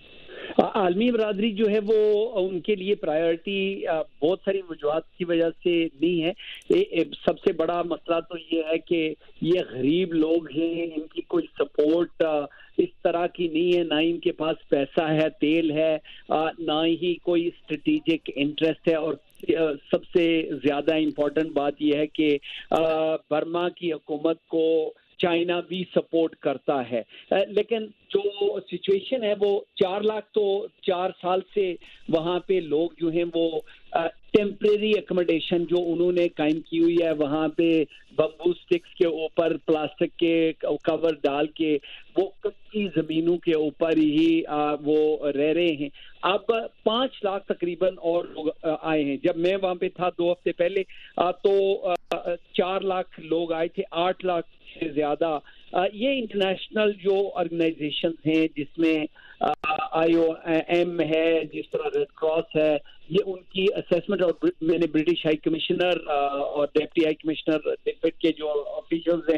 عالمی برادری جو ہے وہ ان کے لیے پرائیورٹی بہت ساری وجوہات کی وجہ سے نہیں ہے. سب سے بڑا مسئلہ تو یہ ہے کہ یہ غریب لوگ ہیں, ان کی کوئی سپورٹ اس طرح کی نہیں ہے, نہ ان کے پاس پیسہ ہے, تیل ہے, نہ ہی کوئی اسٹریٹجک انٹرسٹ ہے, اور سب سے زیادہ امپورٹنٹ بات یہ ہے کہ برما کی حکومت کو چائنا بھی سپورٹ کرتا ہے. لیکن جو سچویشن ہے وہ چار لاکھ تو چار سال سے وہاں پہ لوگ جو ہیں وہ ٹیمپریری اکموڈیشن جو انہوں نے قائم کی ہوئی ہے, وہاں پہ بمبو سٹکس کے اوپر پلاسٹک کے کور ڈال کے وہ کچی زمینوں کے اوپر ہی وہ رہ رہے ہیں. اب پانچ لاکھ تقریباً اور لوگ آئے ہیں. جب میں وہاں پہ تھا دو ہفتے پہلے تو چار لاکھ لوگ آئے تھے, آٹھ لاکھ سے زیادہ. یہ انٹرنیشنل جو آرگنائزیشنز ہیں جس میں آئی او ایم ہے, جس طرح ریڈ کراس ہے, یہ ان کی اسیسمنٹ, اور میں نے برٹش ہائی کمشنر اور ڈپٹی ہائی کمشنر کے جو آفیشلز ہیں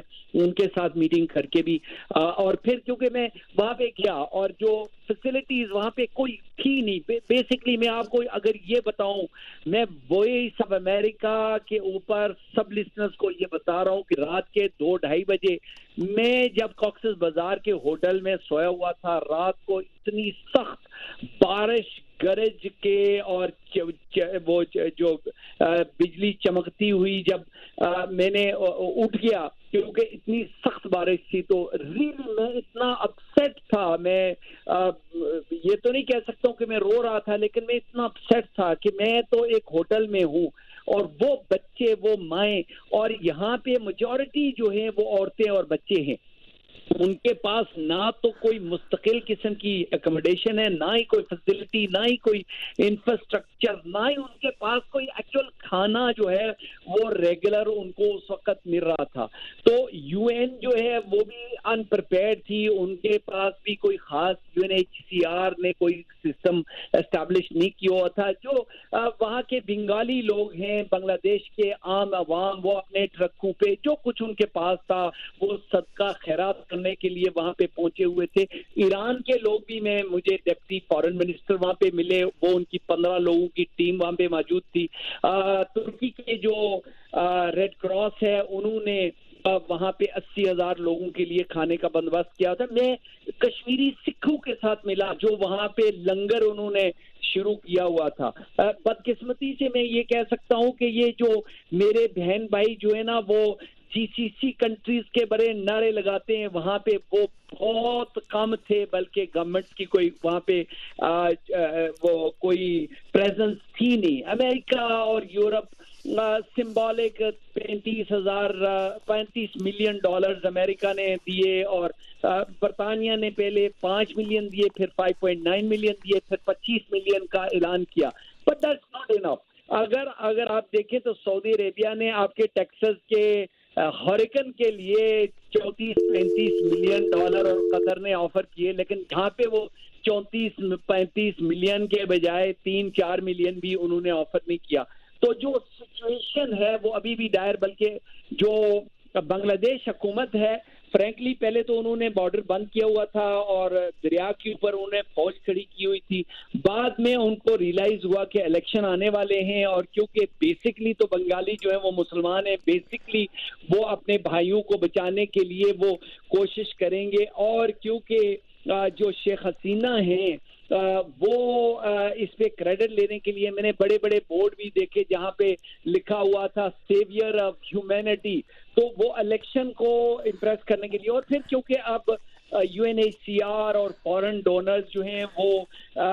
ان کے ساتھ میٹنگ کر کے بھی, اور پھر کیونکہ میں وہاں پہ گیا اور جو فیسلٹیز وہاں پہ کوئی تھی نہیں. بیسکلی میں آپ کو اگر یہ بتاؤں, میں وائس آف امریکہ کے اوپر سب لسنرز کو یہ بتا رہا ہوں کہ رات کے دو ڈھائی بجے میں جب کاکسس بازار کے ہوٹل میں سویا ہوا تھا, رات کو اتنی سخت بارش گرج کے اور وہ جو بجلی چمکتی ہوئی, جب میں نے اٹھ گیا کیونکہ اتنی سخت بارش تھی, تو ریلی میں اتنا اپسیٹ تھا. میں یہ تو نہیں کہہ سکتا ہوں کہ میں رو رہا تھا, لیکن میں اتنا اپسیٹ تھا کہ میں تو ایک ہوٹل میں ہوں اور وہ بچے, وہ مائیں, اور یہاں پہ میجورٹی جو ہیں وہ عورتیں اور بچے ہیں. ان کے پاس نہ تو کوئی مستقل قسم کی اکوموڈیشن ہے, نہ ہی کوئی فیسلٹی, نہ ہی کوئی انفراسٹرکچر, نہ ہی ان کے پاس کوئی ایکچوئل کھانا جو ہے وہ ریگولر ان کو اس وقت مل رہا تھا. تو یو این جو ہے وہ بھی انپریپیئرڈ تھی, ان کے پاس بھی کوئی خاص U N H C R نے کوئی سسٹم اسٹیبلش نہیں کیا ہوا تھا. جو وہاں کے بنگالی لوگ ہیں, بنگلہ دیش کے عام عوام, وہ اپنے ٹرکوں پہ جو کچھ ان کے پاس تھا وہ صدقہ خیرات کرنے کے لیے وہاں پہ پہنچے ہوئے تھے. ایران کے لوگ بھی, میں مجھے ڈپٹی فارن منسٹر وہاں پہ ملے, وہ ان کی پندرہ لوگوں کی ٹیم وہاں پہ موجود تھی. ترکی کے جو ریڈ کراس ہے انہوں نے وہاں پہ اسی ہزار لوگوں کے لیے کھانے کا بندوبست کیا تھا. میں کشمیری سکھوں کے ساتھ ملا جو وہاں پہ لنگر انہوں نے شروع کیا ہوا تھا. بدقسمتی سے میں یہ کہہ سکتا ہوں کہ یہ جو میرے بہن بھائی جو ہے نا وہ جی سی سی کنٹریز کے بڑے نعرے لگاتے ہیں, وہاں پہ وہ بہت کم تھے, بلکہ گورنمنٹ کی کوئی وہاں پہ وہ کوئی پریزنس تھی نہیں. امریکہ اور یورپ سمبولک پینتیس ہزار پینتیس ملین ڈالرز امریکہ نے دیے, اور برطانیہ نے پہلے پانچ ملین دیے, پھر فائیو پوائنٹ نائن ملین دیے, پھر پچیس ملین کا اعلان کیا. But that's not enough. اگر اگر آپ دیکھیں تو سعودی عربیہ نے آپ کے ٹیکسس کے ہریکن کے لیے چونتیس پینتیس ملین ڈالر اور قطر نے آفر کیے, لیکن جہاں پہ وہ چونتیس پینتیس ملین کے بجائے تین چار ملین بھی انہوں نے آفر نہیں کیا. تو جو سچویشن ہے وہ ابھی بھی ڈائر, بلکہ جو بنگلہ دیش حکومت ہے, فرینکلی پہلے تو انہوں نے بارڈر بند کیا ہوا تھا اور دریا کے اوپر انہوں نے فوج کھڑی کی ہوئی تھی. بعد میں ان کو ریئلائز ہوا کہ الیکشن آنے والے ہیں, اور کیونکہ بیسکلی تو بنگالی جو ہے وہ مسلمان ہیں, بیسکلی وہ اپنے بھائیوں کو بچانے کے لیے وہ کوشش کریں گے, اور کیونکہ جو شیخ حسینہ ہیں وہ اس پہ کریڈٹ لینے کے لیے, میں نے بڑے بڑے بورڈ بھی دیکھے جہاں پہ لکھا ہوا تھا سیویئر آف ہیومینٹی, تو وہ الیکشن کو امپریس کرنے کے لیے, اور پھر کیونکہ اب U N H C R اور فورن ڈونرز جو ہیں وہ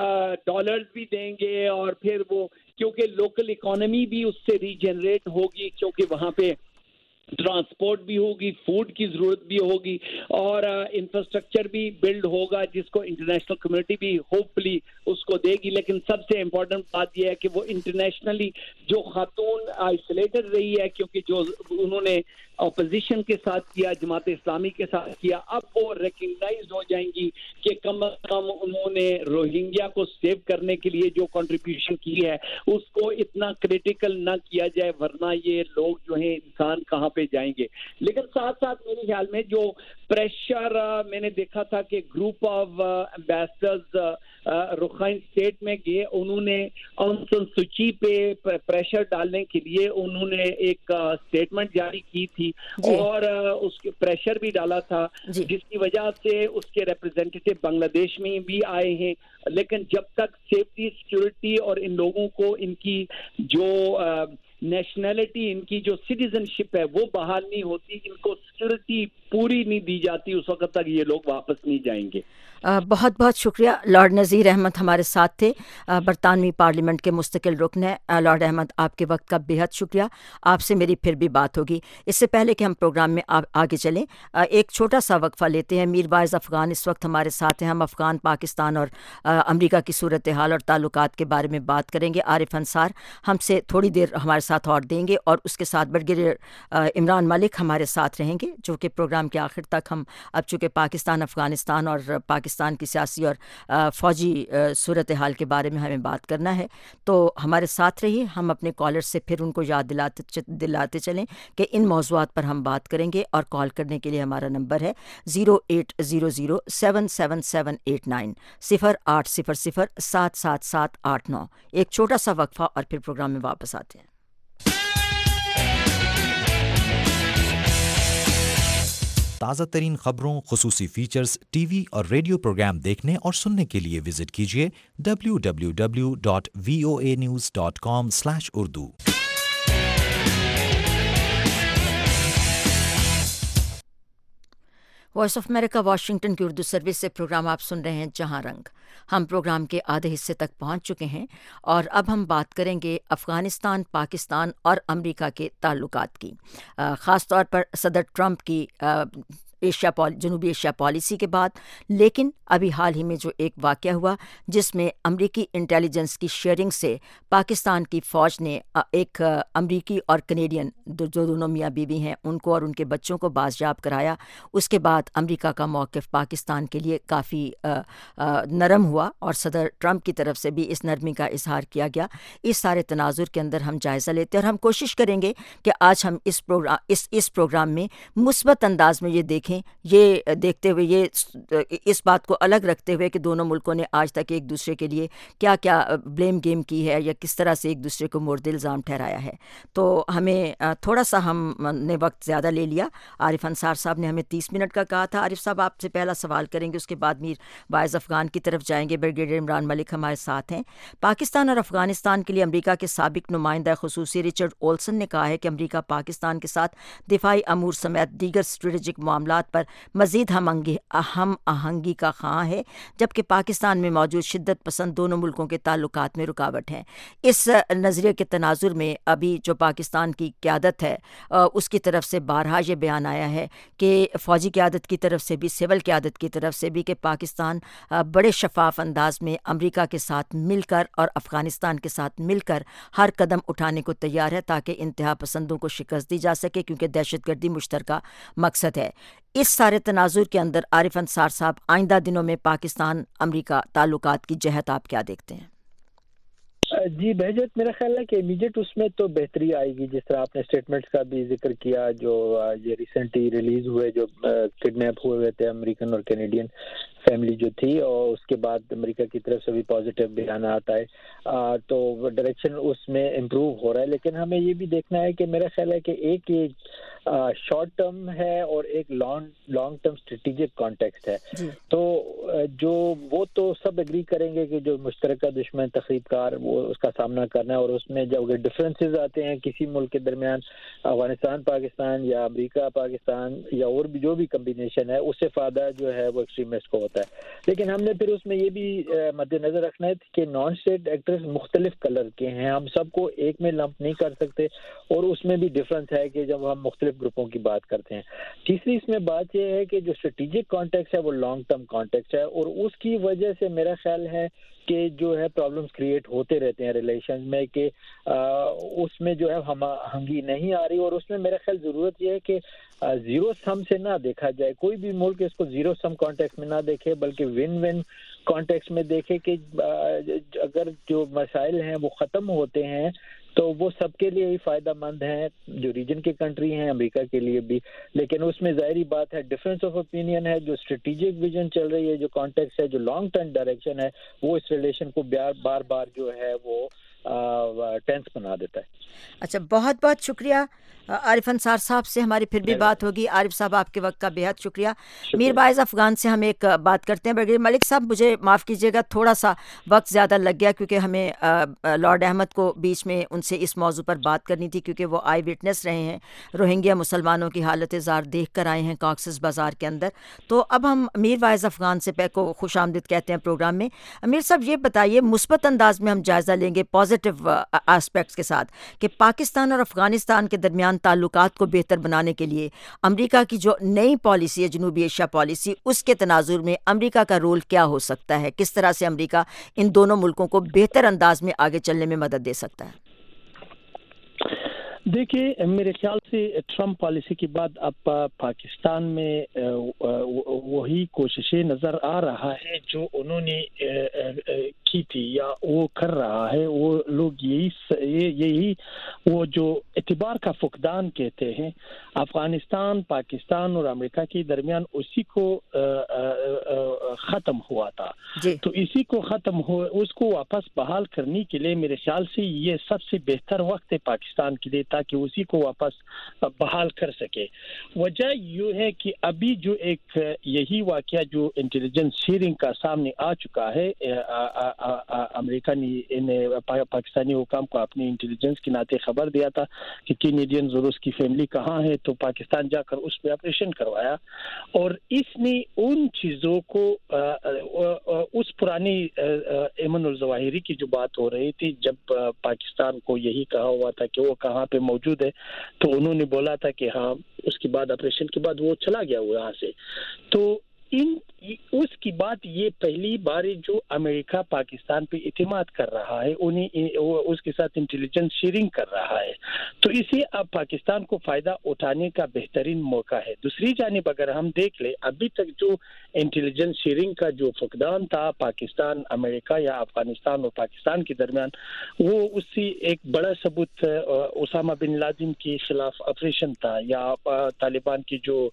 ڈالرز بھی دیں گے, اور پھر وہ کیونکہ لوکل اکانومی بھی اس سے ریجنریٹ ہوگی, کیونکہ وہاں پہ ٹرانسپورٹ بھی ہوگی, فوڈ کی ضرورت بھی ہوگی, اور انفراسٹرکچر بھی بلڈ ہوگا جس کو انٹرنیشنل کمیونٹی بھی ہوپ فلی اس کو دے گی. لیکن سب سے امپورٹنٹ بات یہ ہے کہ وہ انٹرنیشنلی جو خاتون آئسولیٹڈ رہی ہے, کیونکہ جو انہوں نے اپوزیشن کے ساتھ کیا, جماعت اسلامی کے ساتھ کیا, اب وہ ریکگنائز ہو جائیں گی کہ کم از کم انہوں نے روہنگیا کو سیو کرنے کے لیے جو کنٹریبیوشن کی ہے اس کو اتنا کریٹیکل نہ کیا جائے, ورنہ یہ لوگ جو ہیں انسان کہاں پہ جائیں گے. لیکن ساتھ ساتھ میرے خیال میں جو پریشر میں نے دیکھا تھا کہ group of ambassadors Rakhine state میں گئے, انہوں نے آنگ سان سوچی پہ پریشر ڈالنے کے لیے انہوں نے ایک اسٹیٹمنٹ جاری کی تھی جی. اور اس کے پریشر بھی ڈالا تھا جی. جس کی وجہ سے اس کے ریپرزینٹیٹو بنگلہ دیش میں بھی آئے ہیں, لیکن جب تک سیفٹی سیکورٹی اور ان لوگوں کو ان کی جو نیشنلٹی, ان کی جو سٹیزن شپ ہے وہ بحال نہیں ہوتی, ان کو سیکورٹی پوری نہیں دی جاتی, اس وقت تک یہ لوگ واپس نہیں جائیں گے. بہت بہت شکریہ. لارڈ نذیر احمد ہمارے ساتھ تھے, برطانوی پارلیمنٹ کے مستقل رکن ہیں. لارڈ احمد, آپ کے وقت کا بےحد شکریہ. آپ سے میری پھر بھی بات ہوگی. اس سے پہلے کہ ہم پروگرام میں آگے چلیں, ایک چھوٹا سا وقفہ لیتے ہیں. میر وائز افغان اس وقت ہمارے ساتھ ہیں. ہم افغان, پاکستان اور امریکہ کی صورتحال اور تعلقات کے بارے میں بات کریں گے. عارف انصار ہم سے تھوڑی دیر ہمارے ساتھ اور دیں گے, اور اس کے ساتھ برگیڈیئر عمران ملک ہمارے ساتھ رہیں گے. جو کہ پروگرام کے آخر تک ہم اب چونکہ پاکستان افغانستان اور پاکستان کی سیاسی اور فوجی صورتحال کے بارے میں ہمیں بات کرنا ہے، تو ہمارے ساتھ رہیے. ہم اپنے کالر سے پھر ان کو یاد دلاتے دلاتے چلیں کہ ان موضوعات پر ہم بات کریں گے، اور کال کرنے کے لیے ہمارا نمبر ہے zero eight zero zero seven seven seven eight nine صفر آٹھ صفر صفر سات سات سات آٹھ نو. ایک چھوٹا سا وقفہ اور پھر پروگرام میں واپس آتے ہیں. تازہ ترین خبروں، خصوصی فیچرز، ٹی وی اور ریڈیو پروگرام دیکھنے اور سننے کے لیے وزٹ کیجیے W W W dot V O A news dot com slash Urdu. Voice of America Washington کی اردو سروس سے پروگرام آپ سن رہے ہیں جہاں رنگ. ہم پروگرام کے آدھے حصے تک پہنچ چکے ہیں اور اب ہم بات کریں گے افغانستان، پاکستان اور امریکہ کے تعلقات کی، خاص طور پر صدر ٹرمپ کی ایشیا پال جنوبی ایشیا پالیسی کے بعد. لیکن ابھی حال ہی میں جو ایک واقعہ ہوا جس میں امریکی انٹیلیجنس کی شیئرنگ سے پاکستان کی فوج نے ایک امریکی اور کینیڈین جو دونوں میاں بیوی ہیں ان کو اور ان کے بچوں کو بازیاب کرایا، اس کے بعد امریکہ کا موقف پاکستان کے لیے کافی آ, آ, نرم ہوا اور صدر ٹرمپ کی طرف سے بھی اس نرمی کا اظہار کیا گیا. اس سارے تناظر کے اندر ہم جائزہ لیتے ہیں اور ہم کوشش کریں گے کہ آج ہم اس پروگرام اس اس پروگرام میں مثبت انداز میں یہ دیکھیں، یہ دیکھتے ہوئے یہ اس بات کو الگ رکھتے ہوئے کہ دونوں ملکوں نے آج تک ایک دوسرے کے لیے کیا کیا بلیم گیم کی ہے یا کس طرح سے ایک دوسرے کو مورد الزام ٹھہرایا ہے. تو ہمیں تھوڑا سا ہم نے وقت زیادہ لے لیا. عارف انصار صاحب نے ہمیں تیس منٹ کا کہا تھا. عارف صاحب آپ سے پہلا سوال کریں گے، اس کے بعد میر باعث افغان کی طرف جائیں گے. بریگیڈیئر عمران ملک ہمارے ساتھ ہیں. پاکستان اور افغانستان کے لیے امریکہ کے سابق نمائندہ خصوصی رچرڈ اولسن نے کہا ہے کہ امریکہ پاکستان کے ساتھ دفاعی امور سمیت دیگر اسٹریٹجک معاملات پر مزید ہم ہم آہنگی کا خواہاں ہے، جبکہ پاکستان میں موجود شدت پسند دونوں ملکوں کے تعلقات میں رکاوٹ ہیں. اس نظریے کے تناظر میں ابھی جو پاکستان کی قیادت ہے اس کی طرف سے بارہا یہ بیان آیا ہے کہ فوجی قیادت کی طرف سے بھی، سول قیادت کی طرف سے بھی، کہ پاکستان بڑے شفاف انداز میں امریکہ کے ساتھ مل کر اور افغانستان کے ساتھ مل کر ہر قدم اٹھانے کو تیار ہے تاکہ انتہا پسندوں کو شکست دی جا سکے، کیونکہ دہشت گردی مشترکہ مقصد ہے. اس سارے تناظر کے اندر عارف انصار صاحب آئندہ دنوں میں پاکستان امریکہ تعلقات کی جہت آپ کیا دیکھتے ہیں؟ جی بہجت، میرا خیال ہے کہ امیڈیٹ اس میں تو بہتری آئے گی، جس طرح آپ نے اسٹیٹمنٹس کا بھی ذکر کیا جو یہ ریسنٹلی ریلیز ہوئے، جو کڈنیپ ہوئے ہوئے تھے امریکن اور کینیڈین فیملی جو تھی، اور اس کے بعد امریکہ کی طرف سے بھی پازیٹیو بیانات آئے، تو ڈائریکشن اس میں امپروو ہو رہا ہے. لیکن ہمیں یہ بھی دیکھنا ہے کہ میرا خیال ہے کہ ایک شارٹ ٹرم ہے اور ایک long long term strategic context ہے. تو جو وہ تو سب اگری کریں گے کہ جو مشترکہ دشمن تخریب کار وہ اس کا سامنا کرنا ہے، اور اس میں جب اگر ڈفرینسز آتے ہیں کسی ملک کے درمیان، افغانستان پاکستان یا امریکہ پاکستان یا اور بھی جو بھی کمبینیشن ہے، اس سے فائدہ جو ہے وہ ایکسٹریمسٹ کو ہوتا ہے. لیکن ہم نے پھر اس میں یہ بھی مد نظر رکھنا ہے کہ نان اسٹیٹ ایکٹرز مختلف کلر کے ہیں، ہم سب کو ایک میں لمپ نہیں کر سکتے، اور اس میں بھی ڈفرینس ہے کہ جب ہم مختلف گروپوں کی بات کرتے ہیں. تیسری اس میں بات یہ ہے کہ جو اسٹریٹجک کانٹیکس ہے وہ لانگ ٹرم کانٹیکس ہے، اور اس کی وجہ سے میرا خیال ہے کہ جو ہے پرابلمس کریٹ ہوتے رہتے ہیں ریلیشنز میں، کہ اس میں جو ہے ہم آہنگی نہیں آ رہی، اور اس میں میرا خیال ضرورت یہ ہے کہ زیرو سم سے نہ دیکھا جائے. کوئی بھی ملک اس کو زیرو سم کانٹیکس میں نہ دیکھے، بلکہ ون ون کانٹیکس میں دیکھے کہ اگر جو مسائل ہیں وہ ختم ہوتے ہیں تو وہ سب کے لیے ہی فائدہ مند ہیں، جو ریجن کی کنٹری ہیں، امریکہ کے لیے بھی. لیکن اس میں ظاہری بات ہے ڈفرینس آف اوپینین ہے، جو اسٹریٹجک ویژن چل رہی ہے، جو کانٹیکس ہے، جو لانگ ٹرم ڈائریکشن ہے، وہ اس ریلیشن کو بار بار جو ہے وہ ٹینس بنا دیتا ہے. اچھا، بہت بہت شکریہ عارف انصار صاحب سے. ہماری پھر بھی بات ہوگی. عارف صاحب آپ کے وقت کا بے حد شکریہ. میر باعث افغان سے ہم ایک بات کرتے ہیں. بریگیڈیئر ملک صاحب مجھے معاف کیجیے گا، تھوڑا سا وقت زیادہ لگ گیا کیونکہ ہمیں لارڈ احمد کو بیچ میں ان سے اس موضوع پر بات کرنی تھی، کیونکہ وہ آئی وٹنس رہے ہیں، روہنگیا مسلمانوں کی حالت زار دیکھ کر آئے ہیں کاکسس بازار کے اندر. تو اب ہم میر باعث افغان سے پہ کو خوش آمدید کہتے ہیں پروگرام میں. میر صاحب یہ بتائیے، مثبت انداز میں ہم جائزہ لیں گے پازیٹیو آسپیکٹس کے ساتھ، کہ پاکستان اور افغانستان کے درمیان تعلقات کو بہتر بنانے کے لیے امریکہ کی جو نئی پالیسی ہے، جنوبی ایشیا پالیسی، اس کے تناظر میں امریکہ کا رول کیا ہو سکتا ہے؟ کس طرح سے امریکہ ان دونوں ملکوں کو بہتر انداز میں آگے چلنے میں مدد دے سکتا ہے؟ دیکھیے میرے خیال سے ٹرمپ پالیسی کے بعد اب پاکستان میں وہی کوششیں نظر آ رہا ہے جو انہوں نے کی تھی یا وہ کر رہا ہے. وہ لوگ یہی یہی وہ جو اعتبار کا فقدان کہتے ہیں افغانستان پاکستان اور امریکہ کے درمیان اسی کو ختم ہوا تھا جی. تو اسی کو ختم ہو اس کو واپس بحال کرنے کے لیے میرے خیال سے یہ سب سے بہتر وقت ہے پاکستان کے لیے تاکہ اسی کو واپس بحال کر سکے. وجہ یہ ہے کہ ابھی جو ایک یہی واقعہ جو انٹیلیجنس شیئرنگ کا سامنے آ چکا ہے امریکہ نے پاکستانی حکام کو اپنی انٹیلیجنس کے ناطے خبر دیا تھا کہ کینیڈین اور اس کی فیملی کہاں ہے تو پاکستان جا کر اس پہ آپریشن کروایا اور اس نے ان چیزوں کو اس پرانی ایمن الظواہری کی جو بات ہو رہی تھی جب پاکستان کو یہی کہا ہوا تھا کہ وہ کہاں پہ موجود ہے تو انہوں نے بولا تھا کہ ہاں اس کے بعد آپریشن کے بعد وہ چلا گیا وہ یہاں سے. تو ان اس کی بات یہ پہلی بار جو امریکہ پاکستان پہ اعتماد کر رہا ہے انہیں اس کے ساتھ انٹیلیجنس شیئرنگ کر رہا ہے تو اسے اب پاکستان کو فائدہ اٹھانے کا بہترین موقع ہے. دوسری جانب اگر ہم دیکھ لیں ابھی تک جو انٹیلیجنس شیئرنگ کا جو فقدان تھا پاکستان امریکہ یا افغانستان اور پاکستان کے درمیان وہ اس سے ایک بڑا ثبوت اسامہ بن لادن کے خلاف آپریشن تھا یا طالبان کی جو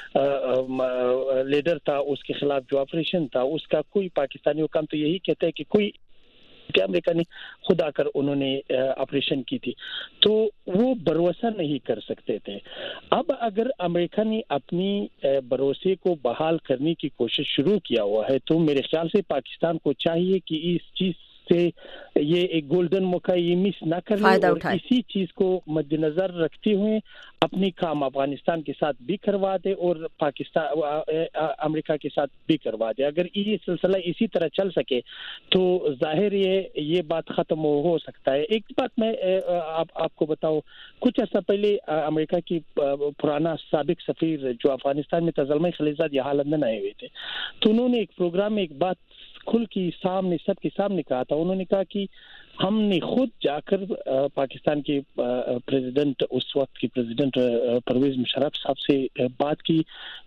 لیڈر تھا اس کے خلاف جو آپریشن تھا اس کا کوئی پاکستانی حکام تو یہی کہتا ہے کہ کوئی کہ امریکہ نے خود آ کر انہوں نے آپریشن کی تھی تو وہ بھروسہ نہیں کر سکتے تھے. اب اگر امریکہ نے اپنی بھروسے کو بحال کرنے کی کوشش شروع کیا ہوا ہے تو میرے خیال سے پاکستان کو چاہیے کہ اس چیز سے یہ ایک گولڈن موقع یہ مس نہ کرے اور اسی چیز کو مد نظر رکھتے ہوئے اپنی کام افغانستان کے ساتھ بھی کروا دے اور پاکستان امریکہ کے ساتھ بھی کروا دے. اگر یہ سلسلہ اسی طرح چل سکے تو ظاہر یہ یہ بات ختم ہو سکتا ہے. ایک بات میں آپ آپ کو بتاؤں کچھ عرصہ پہلے امریکہ کی پرانا سابق سفیر جو افغانستان میں تھا زلمہ خلیلزاد یہاں لندن آئے ہوئے تھے تو انہوں نے ایک پروگرام میں ایک بات کھل کی سامنے سب کے سامنے کہا تھا. انہوں نے کہا کہ ہم نے خود جا کر پاکستان کے پریزیڈنٹ اس وقت کی پریزیڈنٹ پرویز مشرف صاحب سے بات کی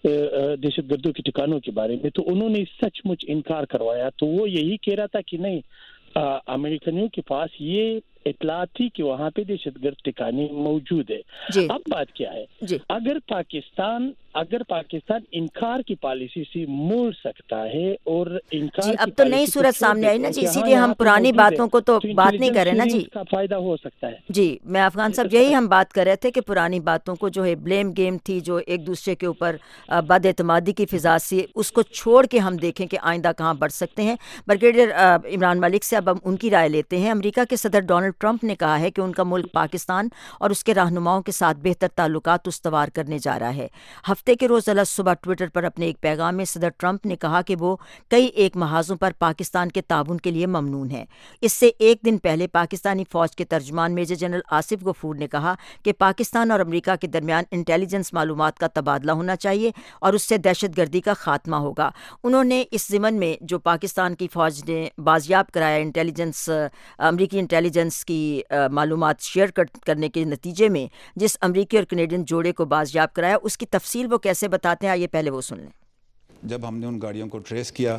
دہشت گردوں کے ٹھکانوں کے بارے میں تو انہوں نے سچ مچ انکار کروایا. تو وہ یہی کہہ رہا تھا کہ نہیں امریکنیوں کے پاس یہ اطلاع تھی کہ وہاں پہ دہشت گرد ٹھکانے موجود ہے. جی. اب بات کیا ہے جی. اگر پاکستان اگر پاکستان انکار کی پالیسی سے موڑ سکتا ہے اور انکار جی اب تو نئی صورت سامنے آئی نا جی اسی لیے ہم پرانی باتوں کو تو بات نہیں کر رہے نا جی کا فائدہ ہو سکتا ہے. جی میں افغان صاحب یہی ہم بات کر رہے تھے کہ پرانی باتوں کو جو ہے بلیم گیم تھی جو ایک دوسرے کے اوپر بد اعتمادی کی فضا سے اس کو چھوڑ کے ہم دیکھیں کہ آئندہ کہاں بڑھ سکتے ہیں. بریگیڈیئر عمران ملک سے اب ہم ان کی رائے لیتے ہیں. امریکہ کے صدر ڈونلڈ ٹرمپ نے کہا ہے کہ ان کا ملک پاکستان اور اس کے رہنماؤں کے ساتھ بہتر تعلقات استوار کرنے جا رہا ہے. ہفتے کے روز الگ صبح ٹویٹر پر اپنے ایک پیغام میں صدر ٹرمپ نے کہا کہ وہ کئی ایک محاذوں پر پاکستان کے تعاون کے لیے ممنون ہیں. اس سے ایک دن پہلے پاکستانی فوج کے ترجمان میجر جنرل آصف غفور نے کہا کہ پاکستان اور امریکہ کے درمیان انٹیلیجنس معلومات کا تبادلہ ہونا چاہیے اور اس سے دہشت گردی کا خاتمہ ہوگا. انہوں نے اس ضمن میں جو پاکستان کی فوج نے بازیاب کرایا انٹیلیجنس امریکی انٹیلیجنس کی معلومات شیئر کرنے کے نتیجے میں جس امریکی اور کینیڈین جوڑے کو بازیاب کرایا اس کی تفصیل وہ کیسے بتاتے ہیں آئیے پہلے وہ سن لیں. جب ہم نے ان گاڑیوں کو ٹریس کیا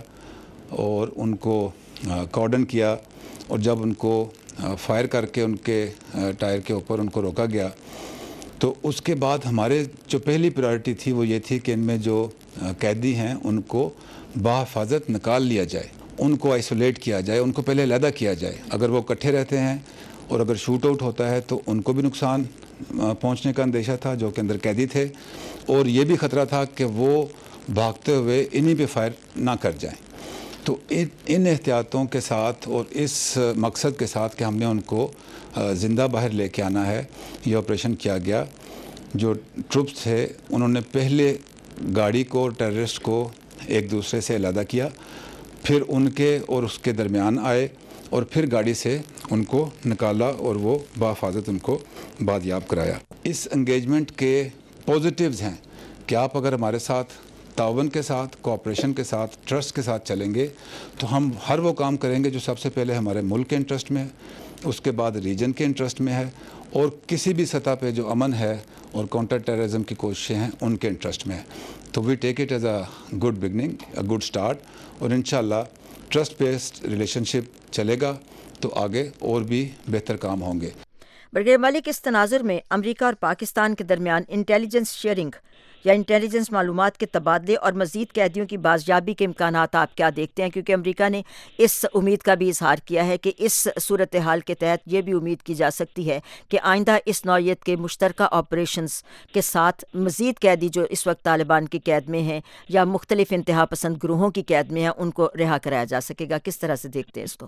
اور ان کو کارڈن کیا اور جب ان کو فائر کر کے ان کے ٹائر کے اوپر ان کو روکا گیا تو اس کے بعد ہمارے جو پہلی پرائرٹی تھی وہ یہ تھی کہ ان میں جو قیدی ہیں ان کو بحفاظت نکال لیا جائے, ان کو آئسولیٹ کیا جائے, ان کو پہلے علیحدہ کیا جائے. اگر وہ اکٹھے رہتے ہیں اور اگر شوٹ آؤٹ ہوتا ہے تو ان کو بھی نقصان پہنچنے کا اندیشہ تھا جو کہ اندر قیدی تھے, اور یہ بھی خطرہ تھا کہ وہ بھاگتے ہوئے انہی پہ فائر نہ کر جائیں. تو ان احتیاطوں کے ساتھ اور اس مقصد کے ساتھ کہ ہم نے ان کو زندہ باہر لے کے آنا ہے یہ آپریشن کیا گیا. جو ٹروپس تھے انہوں نے پہلے گاڑی کو ٹیررسٹ کو ایک دوسرے سے علیحدہ کیا, پھر ان کے اور اس کے درمیان آئے اور پھر گاڑی سے ان کو نکالا اور وہ بحفاظت ان کو بازیاب کرایا. اس انگیجمنٹ کے پازیٹیوز ہیں کہ آپ اگر ہمارے ساتھ تعاون کے ساتھ, کوآپریشن کے ساتھ, ٹرسٹ کے ساتھ چلیں گے تو ہم ہر وہ کام کریں گے جو سب سے پہلے ہمارے ملک کے انٹرسٹ میں, اس کے بعد ریجن کے انٹرسٹ میں ہے, اور کسی بھی سطح پہ جو امن ہے اور کاؤنٹر ٹیررزم کی کوششیں ہیں ان کے انٹرسٹ میں ہے. تو we take it as a good beginning, a good start, اور انشاءاللہ ٹرسٹ بیسڈ ریلیشن شپ چلے گا تو آگے اور بھی بہتر کام ہوں گے. برگیڈیئر ملک, اس تناظر میں امریکہ اور پاکستان کے درمیان انٹیلیجنس شیئرنگ یا انٹیلیجنس معلومات کے تبادلے اور مزید قیدیوں کی بازیابی کے امکانات آپ کیا دیکھتے ہیں؟ کیونکہ امریکہ نے اس امید کا بھی اظہار کیا ہے کہ اس صورتحال کے تحت یہ بھی امید کی جا سکتی ہے کہ آئندہ اس نوعیت کے مشترکہ آپریشنز کے ساتھ مزید قیدی جو اس وقت طالبان کی قید میں ہیں یا مختلف انتہا پسند گروہوں کی قید میں ہیں ان کو رہا کرایا جا سکے گا. کس طرح سے دیکھتے ہیں اس کو؟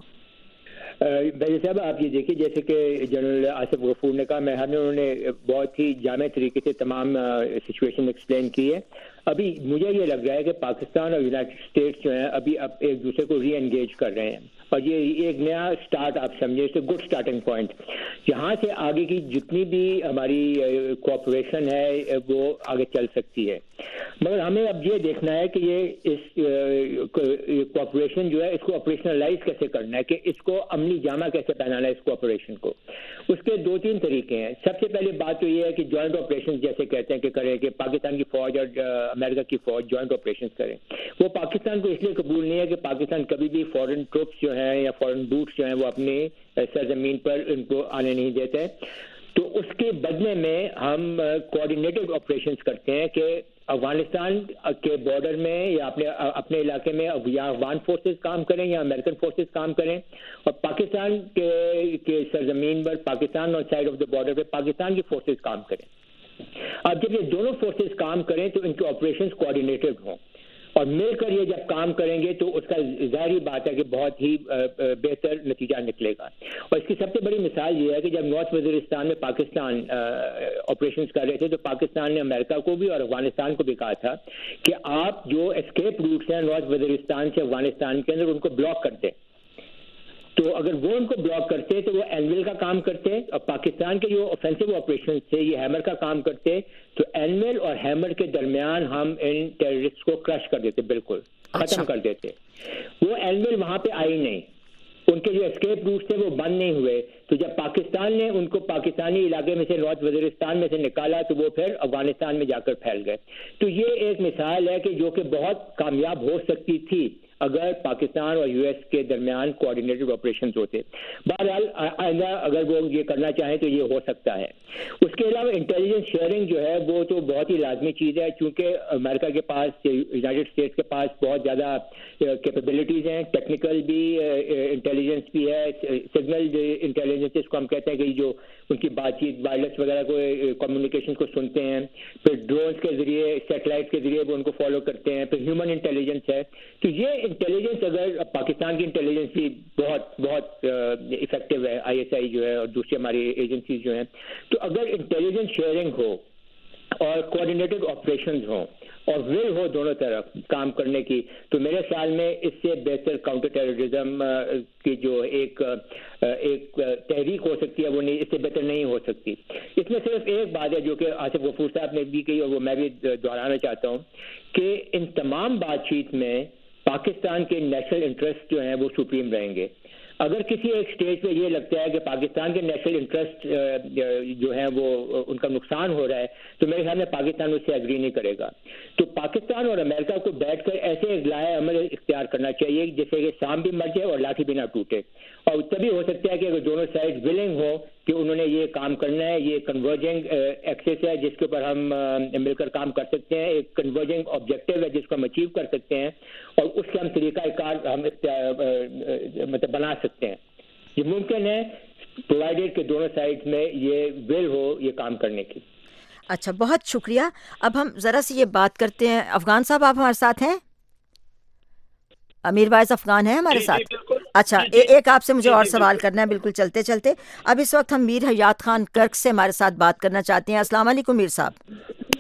بھائی صاحب, آپ یہ دیکھیے جیسے کہ جنرل آصف غفور نے کہا, میں ہم نے انہوں نے بہت ہی جامع طریقے سے تمام سچویشن ایکسپلین کی ہے. ابھی مجھے یہ لگ رہا ہے کہ پاکستان اور یونائٹڈ اسٹیٹس جو ہیں ابھی اب ایک دوسرے کو ری انگیج کر رہے ہیں, اور یہ ایک نیا سٹارٹ آپ سمجھے, اس گڈ سٹارٹنگ پوائنٹ. یہاں سے آگے کی جتنی بھی ہماری کوآپریشن ہے وہ آگے چل سکتی ہے, مگر ہمیں اب یہ دیکھنا ہے کہ یہ اس کوآپریشن جو ہے اس کو آپریشنلائز کیسے کرنا ہے, کہ اس کو عملی جامہ کیسے پہنانا ہے اس کوآپریشن کو. اس کے دو تین طریقے ہیں. سب سے پہلی بات تو یہ ہے کہ جوائنٹ آپریشن جیسے کہتے ہیں کہ کریں, کہ پاکستان کی فوج اور امریکہ کی فوج جوائنٹ آپریشن کریں. وہ پاکستان کو اس لیے قبول نہیں ہے کہ پاکستان کبھی بھی فورن ٹروپس جو ہیں یا فورن بوٹس جو ہیں وہ اپنی سرزمین پر ان کو آنے نہیں دیتے. تو اس کے بدلے میں ہم کوآرڈینیٹڈ آپریشنز کرتے ہیں کہ افغانستان کے بارڈر میں یا اپنے اپنے علاقے میں یا افغان فورسز کام کریں یا امریکن فورسز کام کریں, اور پاکستان کے کے سرزمین پر پاکستان اور سائڈ آف دا بارڈر پہ پاکستان کی فورسز کام کریں. اب جب یہ دونوں فورسز کام کریں تو ان کے آپریشنز کوآرڈینیٹڈ ہوں, اور مل کر یہ جب کام کریں گے تو اس کا ظاہری بات ہے کہ بہت ہی بہتر نتیجہ نکلے گا. اور اس کی سب سے بڑی مثال یہ ہے کہ جب نارتھ وزیرستان میں پاکستان آپریشنز کر رہے تھے تو پاکستان نے امریکہ کو بھی اور افغانستان کو بھی کہا تھا کہ آپ جو اسکیپ روٹس ہیں نارتھ وزیرستان سے افغانستان کے اندر ان کو بلاک کر دیں. تو اگر وہ ان کو بلاک کرتے تو وہ اینول کا کام کرتے, اور پاکستان کے جو آفینسو آپریشن تھے یہ ہیمر کا کام کرتے, تو اینول اور ہیمر کے درمیان ہم ان ٹیررسٹ کو کرش کر دیتے, بالکل ختم کر دیتے. وہ اینول وہاں پہ آئی نہیں, ان کے جو اسکیپ روٹ تھے وہ بند نہیں ہوئے. تو جب پاکستان نے ان کو پاکستانی علاقے میں سے نارتھ وزیرستان میں سے نکالا تو وہ پھر افغانستان میں جا کر پھیل گئے. تو یہ ایک مثال ہے کہ جو کہ بہت کامیاب ہو سکتی تھی اگر پاکستان اور یو ایس کے درمیان کوآرڈینیٹڈ آپریشنز ہوتے. بہرحال آئندہ اگر وہ یہ کرنا چاہیں تو یہ ہو سکتا ہے. اس کے علاوہ انٹیلیجنس شیئرنگ جو ہے وہ تو بہت ہی لازمی چیز ہے, چونکہ امریکہ کے پاس یونائٹڈ اسٹیٹس کے پاس بہت زیادہ کیپیبلٹیز ہیں, ٹیکنیکل بھی انٹیلیجنس بھی ہے, سگنل انٹیلیجنس جس کو ہم کہتے ہیں کہ جو ان کی بات چیت وائرلیس وغیرہ کو کمیونیکیشن کو سنتے ہیں, پھر ڈرونز کے ذریعے سیٹلائٹ کے ذریعے وہ ان کو فالو کرتے ہیں, پھر ہیومن انٹیلیجنس ہے. تو یہ انٹیلیجنس اگر پاکستان کی انٹیلیجنس بھی بہت بہت افیکٹو ہے, آئی ایس آئی جو ہے اور دوسری ہماری ایجنسیز جو ہیں, تو اگر انٹیلیجنس شیئرنگ ہو اور کوآرڈینیٹڈ آپریشنز ہوں اور ول ہو دونوں طرف کام کرنے کی, تو میرے خیال میں اس سے بہتر کاؤنٹر ٹیررزم کی جو ایک ایک تحریک ہو سکتی ہے وہ نہیں, اس سے بہتر نہیں ہو سکتی. اس میں صرف ایک بات ہے جو کہ آصف غفور صاحب نے بھی کہی اور وہ میں بھی دہرانا چاہتا ہوں کہ ان تمام بات چیت میں پاکستان کے نیشنل انٹرسٹ جو ہیں وہ سپریم رہیں گے. اگر کسی ایک اسٹیج پہ یہ لگتا ہے کہ پاکستان کے نیشنل انٹرسٹ جو ہیں وہ ان کا نقصان ہو رہا ہے تو میرے خیال میں پاکستان اس سے ایگری نہیں کرے گا. تو پاکستان اور امریکہ کو بیٹھ کر ایسے ایک لائحہ عمل اختیار کرنا چاہیے جیسے کہ سام بھی مر جائے اور لاٹھی بھی نہ ٹوٹے, اور تبھی ہو سکتا ہے کہ اگر دونوں سائڈ ولنگ ہو کہ انہوں نے یہ کام کرنا ہے, یہ کنورجنگ ایکسس ہے جس کے اوپر ہم مل کر کام کر سکتے ہیں, ایک کنورجنگ آبجیکٹو ہے جس کو ہم اچیو کر سکتے ہیں, اور اس کے ہم طریقہ کار ہم مطلب بنا سکتے ہیں. یہ ممکن ہے پرووائڈیڈ کہ دونوں سائڈ میں یہ ول ہو یہ کام کرنے کی. اچھا, بہت شکریہ. اب ہم ذرا سی یہ بات کرتے ہیں, افغان صاحب آپ ہمارے ساتھ ہیں؟ امیر وائز افغان ہیں ہمارے ساتھ؟ اچھا, ایک آپ سے مجھے اور سوال کرنا ہے بالکل چلتے چلتے. اب اس وقت ہم میر حیات خان کرک سے ہمارے ساتھ بات کرنا چاہتے ہیں. السلام علیکم میر صاحب.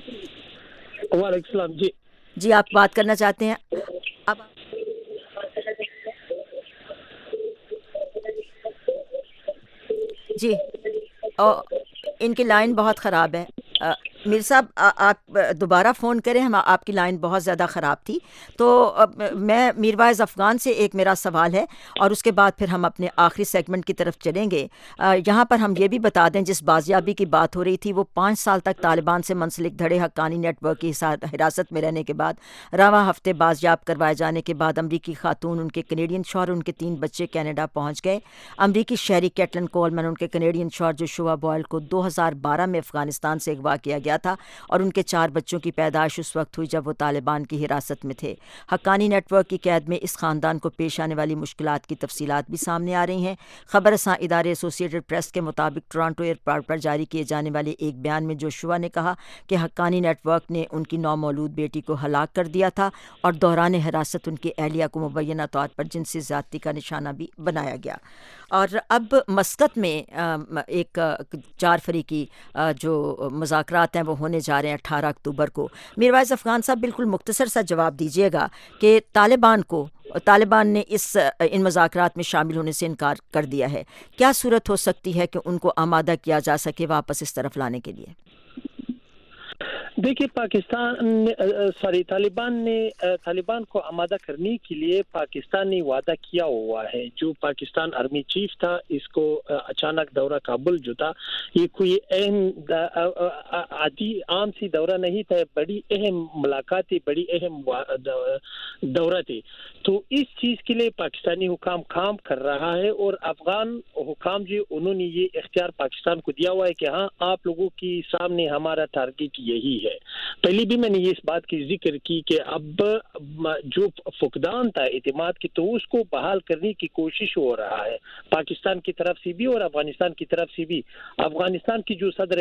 وعلیکم السلام. جی جی آپ بات کرنا چاہتے ہیں. اب جی ان کی لائن بہت خراب ہے. میر صاحب آپ دوبارہ فون کریں، ہم آپ کی لائن بہت زیادہ خراب تھی. تو میں میروائز افغان سے ایک میرا سوال ہے اور اس کے بعد پھر ہم اپنے آخری سیگمنٹ کی طرف چلیں گے. یہاں پر ہم یہ بھی بتا دیں جس بازیابی کی بات ہو رہی تھی وہ پانچ سال تک طالبان سے منسلک دھڑے حقانی نیٹ ورک کی حراست میں رہنے کے بعد رواں ہفتے بازیاب کروائے جانے کے بعد امریکی خاتون، ان کے کینیڈین شوہر، ان کے تین بچے کینیڈا پہنچ گئے. امریکی شہری کیٹلن کولمن، ان کے کینیڈین شوہر جوشوا بوائل کو دو ہزار بارہ میں افغانستان سے اغوا کیا گیا تھا اور ان کے چار بچوں کی پیدائش اس وقت ہوئی جب وہ طالبان کی حراست میں تھے. حقانی نیٹ ورک کی قید میں اس خاندان کو پیش آنے والی مشکلات کی تفصیلات بھی سامنے آ رہی ہیں. خبر رساں ادارے ایسوسی ایٹڈ پریس کے مطابق ٹورانٹو ایئرپورٹ پر جاری کیے جانے والے ایک بیان میں جوشوا نے کہا کہ حقانی نیٹ ورک نے ان کی نومولود بیٹی کو ہلاک کر دیا تھا اور دوران حراست ان کی اہلیہ کو مبینہ طور پر جنسی زیادتی کا نشانہ بھی بنایا گیا. اور اب مسقط میں ایک چار فریقی جو مذاکرات ہیں وہ ہونے جا رہے ہیں اٹھارہ اکتوبر کو. میروائز افغان صاحب بالکل مختصر سا جواب دیجیے گا کہ طالبان کو طالبان نے اس ان مذاکرات میں شامل ہونے سے انکار کر دیا ہے، کیا صورت ہو سکتی ہے کہ ان کو آمادہ کیا جا سکے واپس اس طرف لانے کے لیے؟ دیکھیے پاکستان سوری طالبان نے طالبان کو آمادہ کرنے کے لیے پاکستان نے وعدہ کیا ہوا ہے. جو پاکستان آرمی چیف تھا اس کو اچانک دورہ کابل جو تھا یہ کوئی اہم عادی عام سی دورہ نہیں تھا، بڑی اہم ملاقات تھی، بڑی اہم دورہ تھی. تو اس چیز کے لیے پاکستانی حکام کام کر رہا ہے اور افغان حکام جو انہوں نے یہ اختیار پاکستان کو دیا ہوا ہے کہ ہاں آپ لوگوں کی سامنے ہمارا ٹارگٹ یہی ہے. پہلے بھی میں نے اس بات کی ذکر کی کہ اب جو فقدان تھا اعتماد کی تو اس کو بحال کرنے کی کوشش ہو رہا ہے پاکستان کی طرف سے بھی اور افغانستان کی طرف سے بھی. افغانستان کی جو صدر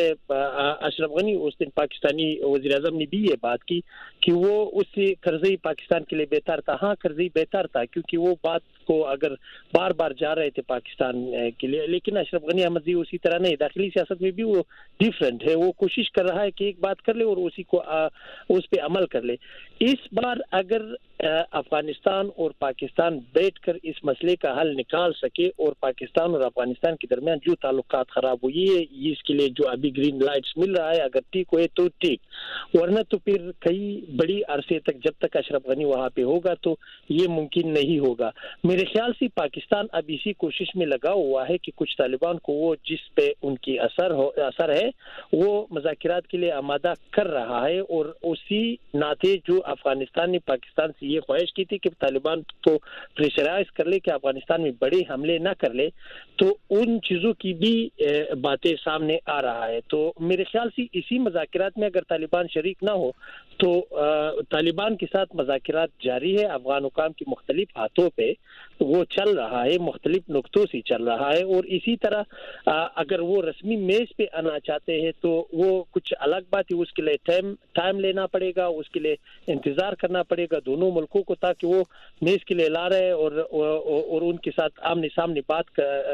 اشرف غنی اس دن پاکستانی وزیر اعظم نے بھی یہ بات کی کہ وہ اس سے کرزئی پاکستان کے لیے بہتر تھا. ہاں کرزئی بہتر تھا کیونکہ وہ بات کو اگر بار بار جا رہے تھے پاکستان کے لیے، لیکن اشرف غنی احمدی اسی طرح نہیں، داخلی سیاست میں بھی وہ ڈیفرنٹ ہے. وہ کوشش کر رہا ہے کہ ایک بات کر لے اور اسی کو آ, اس پہ عمل کر لے. اس بار اگر افغانستان اور پاکستان بیٹھ کر اس مسئلے کا حل نکال سکے اور پاکستان اور افغانستان کے درمیان جو تعلقات خراب ہوئی ہے اس کے لیے جو ابھی گرین لائٹس مل رہا ہے اگر ٹھیک ہوئے تو ٹھیک، ورنہ تو پھر کئی بڑی عرصے تک جب تک اشرف غنی وہاں پہ ہوگا تو یہ ممکن نہیں ہوگا. میرے خیال سے پاکستان اب اسی کوشش میں لگا ہوا ہے کہ کچھ طالبان کو وہ جس پہ ان کی اثر ہو اثر ہے وہ مذاکرات کے لیے آمادہ کر رہا ہے اور اسی ناطے جو افغانستان نے پاکستان سے یہ خواہش کی تھی کہ طالبان کو پریشرائز کر لے کہ افغانستان میں بڑے حملے نہ کر لے، تو ان چیزوں کی بھی باتیں سامنے آ رہا ہے. تو میرے خیال سے اسی مذاکرات میں اگر طالبان شریک نہ ہو تو طالبان کے ساتھ مذاکرات جاری ہے. افغان حکام کی مختلف ہاتھوں پہ وہ چل رہا ہے، مختلف نقطوں سے چل رہا ہے اور اسی طرح اگر وہ رسمی میز پہ آنا چاہتے ہیں تو وہ کچھ الگ بات ہے، اس کے لیے ٹائم ٹائم لینا پڑے گا، اس کے لیے انتظار کرنا پڑے گا دونوں ملکوں کو تاکہ وہ میز کے لیے لا رہے اور اور ان کے ساتھ آمنے سامنے بات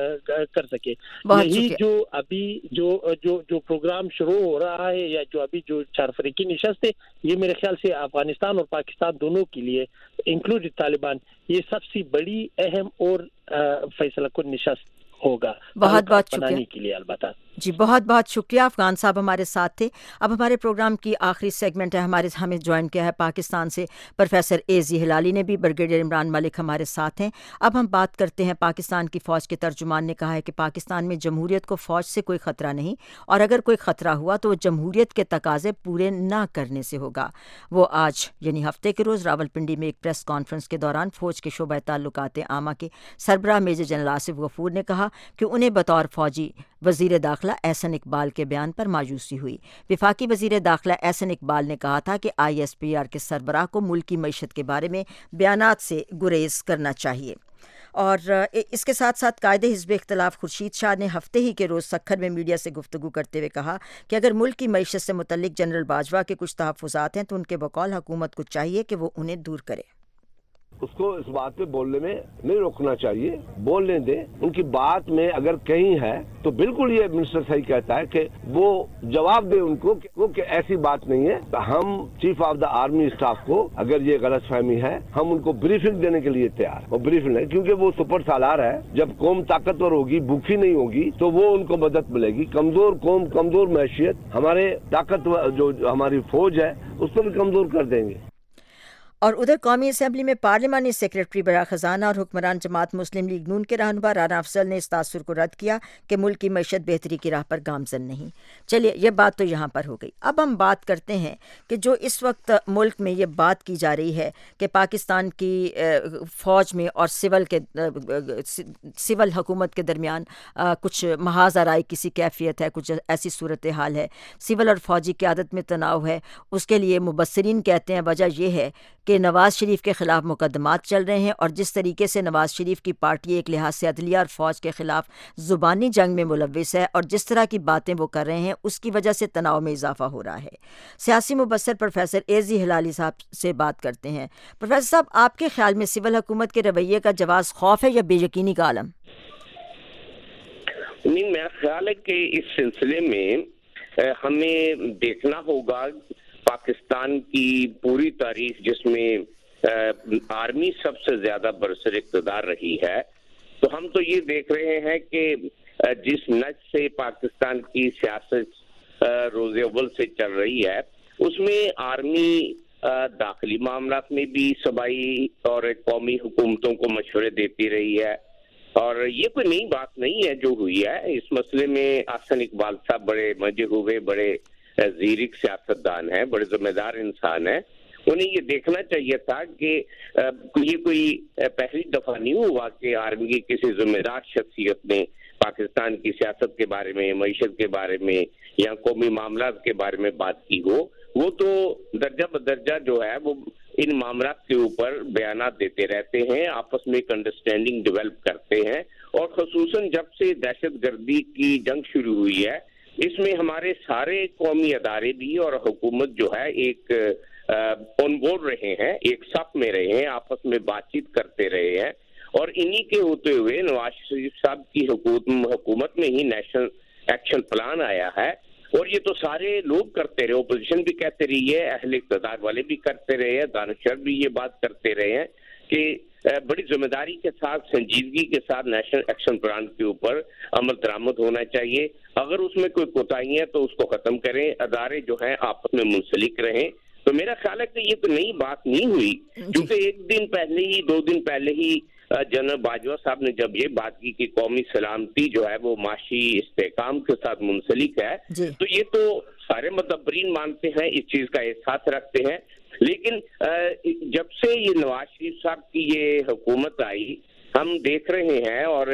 کر سکے. یہی جو ابھی جو جو جو پروگرام شروع ہو رہا ہے یا جو ابھی جو چار فریقی نشست ہے یہ میرے خیال سے افغانستان اور پاکستان دونوں کے لیے انکلوڈ طالبان یہ سب سے بڑی اہم اور فیصلہ کن نشست ہوگا بہت بہت شکریہ کے لیے. البتہ جی بہت بہت شکریہ. افغان صاحب ہمارے ساتھ تھے. اب ہمارے پروگرام کی آخری سیگمنٹ ہے، ہمارے ہمیں جوائن کیا ہے پاکستان سے پروفیسر اے زی ہلالی نے بھی. بریگیڈیئر عمران ملک ہمارے ساتھ ہیں. اب ہم بات کرتے ہیں پاکستان کی فوج کے ترجمان نے کہا ہے کہ پاکستان میں جمہوریت کو فوج سے کوئی خطرہ نہیں اور اگر کوئی خطرہ ہوا تو وہ جمہوریت کے تقاضے پورے نہ کرنے سے ہوگا. وہ آج یعنی ہفتے کے روز راولپنڈی میں ایک پریس کانفرنس کے دوران فوج کے شعبہ تعلقات عامہ کے سربراہ میجر جنرل آصف غفور نے کہا کہ انہیں بطور فوجی وزیر داخلہ احسن اقبال کے بیان پر مایوسی ہوئی. وفاقی وزیر داخلہ احسن اقبال نے کہا تھا کہ آئی ایس پی آر کے سربراہ کو ملکی معیشت کے بارے میں بیانات سے گریز کرنا چاہیے. اور اس کے ساتھ ساتھ قائد حزب اختلاف خورشید شاہ نے ہفتے ہی کے روز سکھر میں میڈیا سے گفتگو کرتے ہوئے کہا کہ اگر ملک کی معیشت سے متعلق جنرل باجوہ کے کچھ تحفظات ہیں تو ان کے بقول حکومت کو چاہیے کہ وہ انہیں دور کرے. اس کو اس بات پہ بولنے میں نہیں روکنا چاہیے, بولنے دیں. ان کی بات میں اگر کہیں ہے تو بالکل یہ منسٹر صحیح کہتا ہے کہ وہ جواب دے ان کو کہ ایسی بات نہیں ہے. ہم chief of the army staff کو اگر یہ غلط فہمی ہے ہم ان کو بریفنگ دینے کے لیے تیار, وہ بریفنگ ہے کیونکہ وہ سپر سالار ہے. جب قوم طاقتور ہوگی, بھوکی نہیں ہوگی, تو وہ ان کو مدد ملے گی. کمزور قوم, کمزور معیشت ہمارے طاقت جو ہماری فوج ہے اس کو بھی کمزور کر دیں گے. اور ادھر قومی اسمبلی میں پارلیمانی سیکریٹری برائے خزانہ اور حکمران جماعت مسلم لیگ نون کے رہنما رانا افضل نے اس تاثر کو رد کیا کہ ملک کی معیشت بہتری کی راہ پر گامزن نہیں. چلیے یہ بات تو یہاں پر ہو گئی. اب ہم بات کرتے ہیں کہ جو اس وقت ملک میں یہ بات کی جا رہی ہے کہ پاکستان کی فوج میں اور سول کے سول حکومت کے درمیان کچھ محاذ آرائی کسی کیفیت ہے, کچھ ایسی صورتحال ہے, سول اور فوجی قیادت میں تناؤ ہے. اس کے لیے مبصرین کہتے ہیں وجہ یہ ہے کہ نواز شریف کے خلاف مقدمات چل رہے ہیں, اور جس طریقے سے نواز شریف کی پارٹی ایک لحاظ سے عدلیہ اور فوج کے خلاف زبانی جنگ میں ملوث ہے, اور جس طرح کی باتیں وہ کر رہے ہیں اس کی وجہ سے تناؤ میں اضافہ ہو رہا ہے. سیاسی مبصر پروفیسر اے زی ہلالی صاحب سے بات کرتے ہیں. پروفیسر صاحب, آپ کے خیال میں سول حکومت کے رویے کا جواز خوف ہے یا بے یقینی کا عالم؟ نہیں, میرا خیال ہے کہ اس سلسلے میں ہمیں دیکھنا ہوگا پاکستان کی پوری تاریخ جس میں آرمی سب سے زیادہ برسر اقتدار رہی ہے, تو ہم تو یہ دیکھ رہے ہیں کہ جس نج سے پاکستان کی سیاست روز اول سے چل رہی ہے اس میں آرمی داخلی معاملات میں بھی صوبائی اور قومی حکومتوں کو مشورے دیتی رہی ہے, اور یہ کوئی نئی بات نہیں ہے جو ہوئی ہے. اس مسئلے میں احسن اقبال صاحب بڑے مجے ہوئے, بڑے زیرک سیاستدان ہیں, بڑے ذمہ دار انسان ہیں. انہیں یہ دیکھنا چاہیے تھا کہ یہ کوئی پہلی دفعہ نہیں ہوا کہ آرمی کی کسی ذمہ دار شخصیت نے پاکستان کی سیاست کے بارے میں, معیشت کے بارے میں یا قومی معاملات کے بارے میں بات کی ہو. وہ تو درجہ بدرجہ جو ہے وہ ان معاملات کے اوپر بیانات دیتے رہتے ہیں, آپس میں ایک انڈرسٹینڈنگ ڈیولپ کرتے ہیں, اور خصوصاً جب سے دہشت گردی کی جنگ شروع ہوئی ہے اس میں ہمارے سارے قومی ادارے بھی اور حکومت جو ہے ایک آن بورڈ رہے ہیں, ایک صف میں رہے ہیں, آپس میں بات چیت کرتے رہے ہیں. اور انہی کے ہوتے ہوئے نواز شریف صاحب کی حکومت میں ہی نیشنل ایکشن پلان آیا ہے, اور یہ تو سارے لوگ کرتے رہے, اپوزیشن بھی کہتے رہی ہے, اہل اقتدار والے بھی کرتے رہے ہیں, دانشور بھی یہ بات کرتے رہے ہیں کہ بڑی ذمہ داری کے ساتھ, سنجیدگی کے ساتھ نیشنل ایکشن پلان کے اوپر عمل درآمد ہونا چاہیے. اگر اس میں کوئی کوتاہی ہے تو اس کو ختم کریں, ادارے جو ہیں آپس میں منسلک رہیں. تو میرا خیال ہے کہ یہ تو نئی بات نہیں ہوئی, کیونکہ ایک دن پہلے ہی, دو دن پہلے ہی جنرل باجوہ صاحب نے جب یہ بات کی کہ قومی سلامتی جو ہے وہ معاشی استحکام کے ساتھ منسلک ہے, تو یہ تو سارے مدبرین مانتے ہیں, اس چیز کا احساس رکھتے ہیں. لیکن جب سے یہ نواز شریف صاحب کی یہ حکومت آئی ہم دیکھ رہے ہیں, اور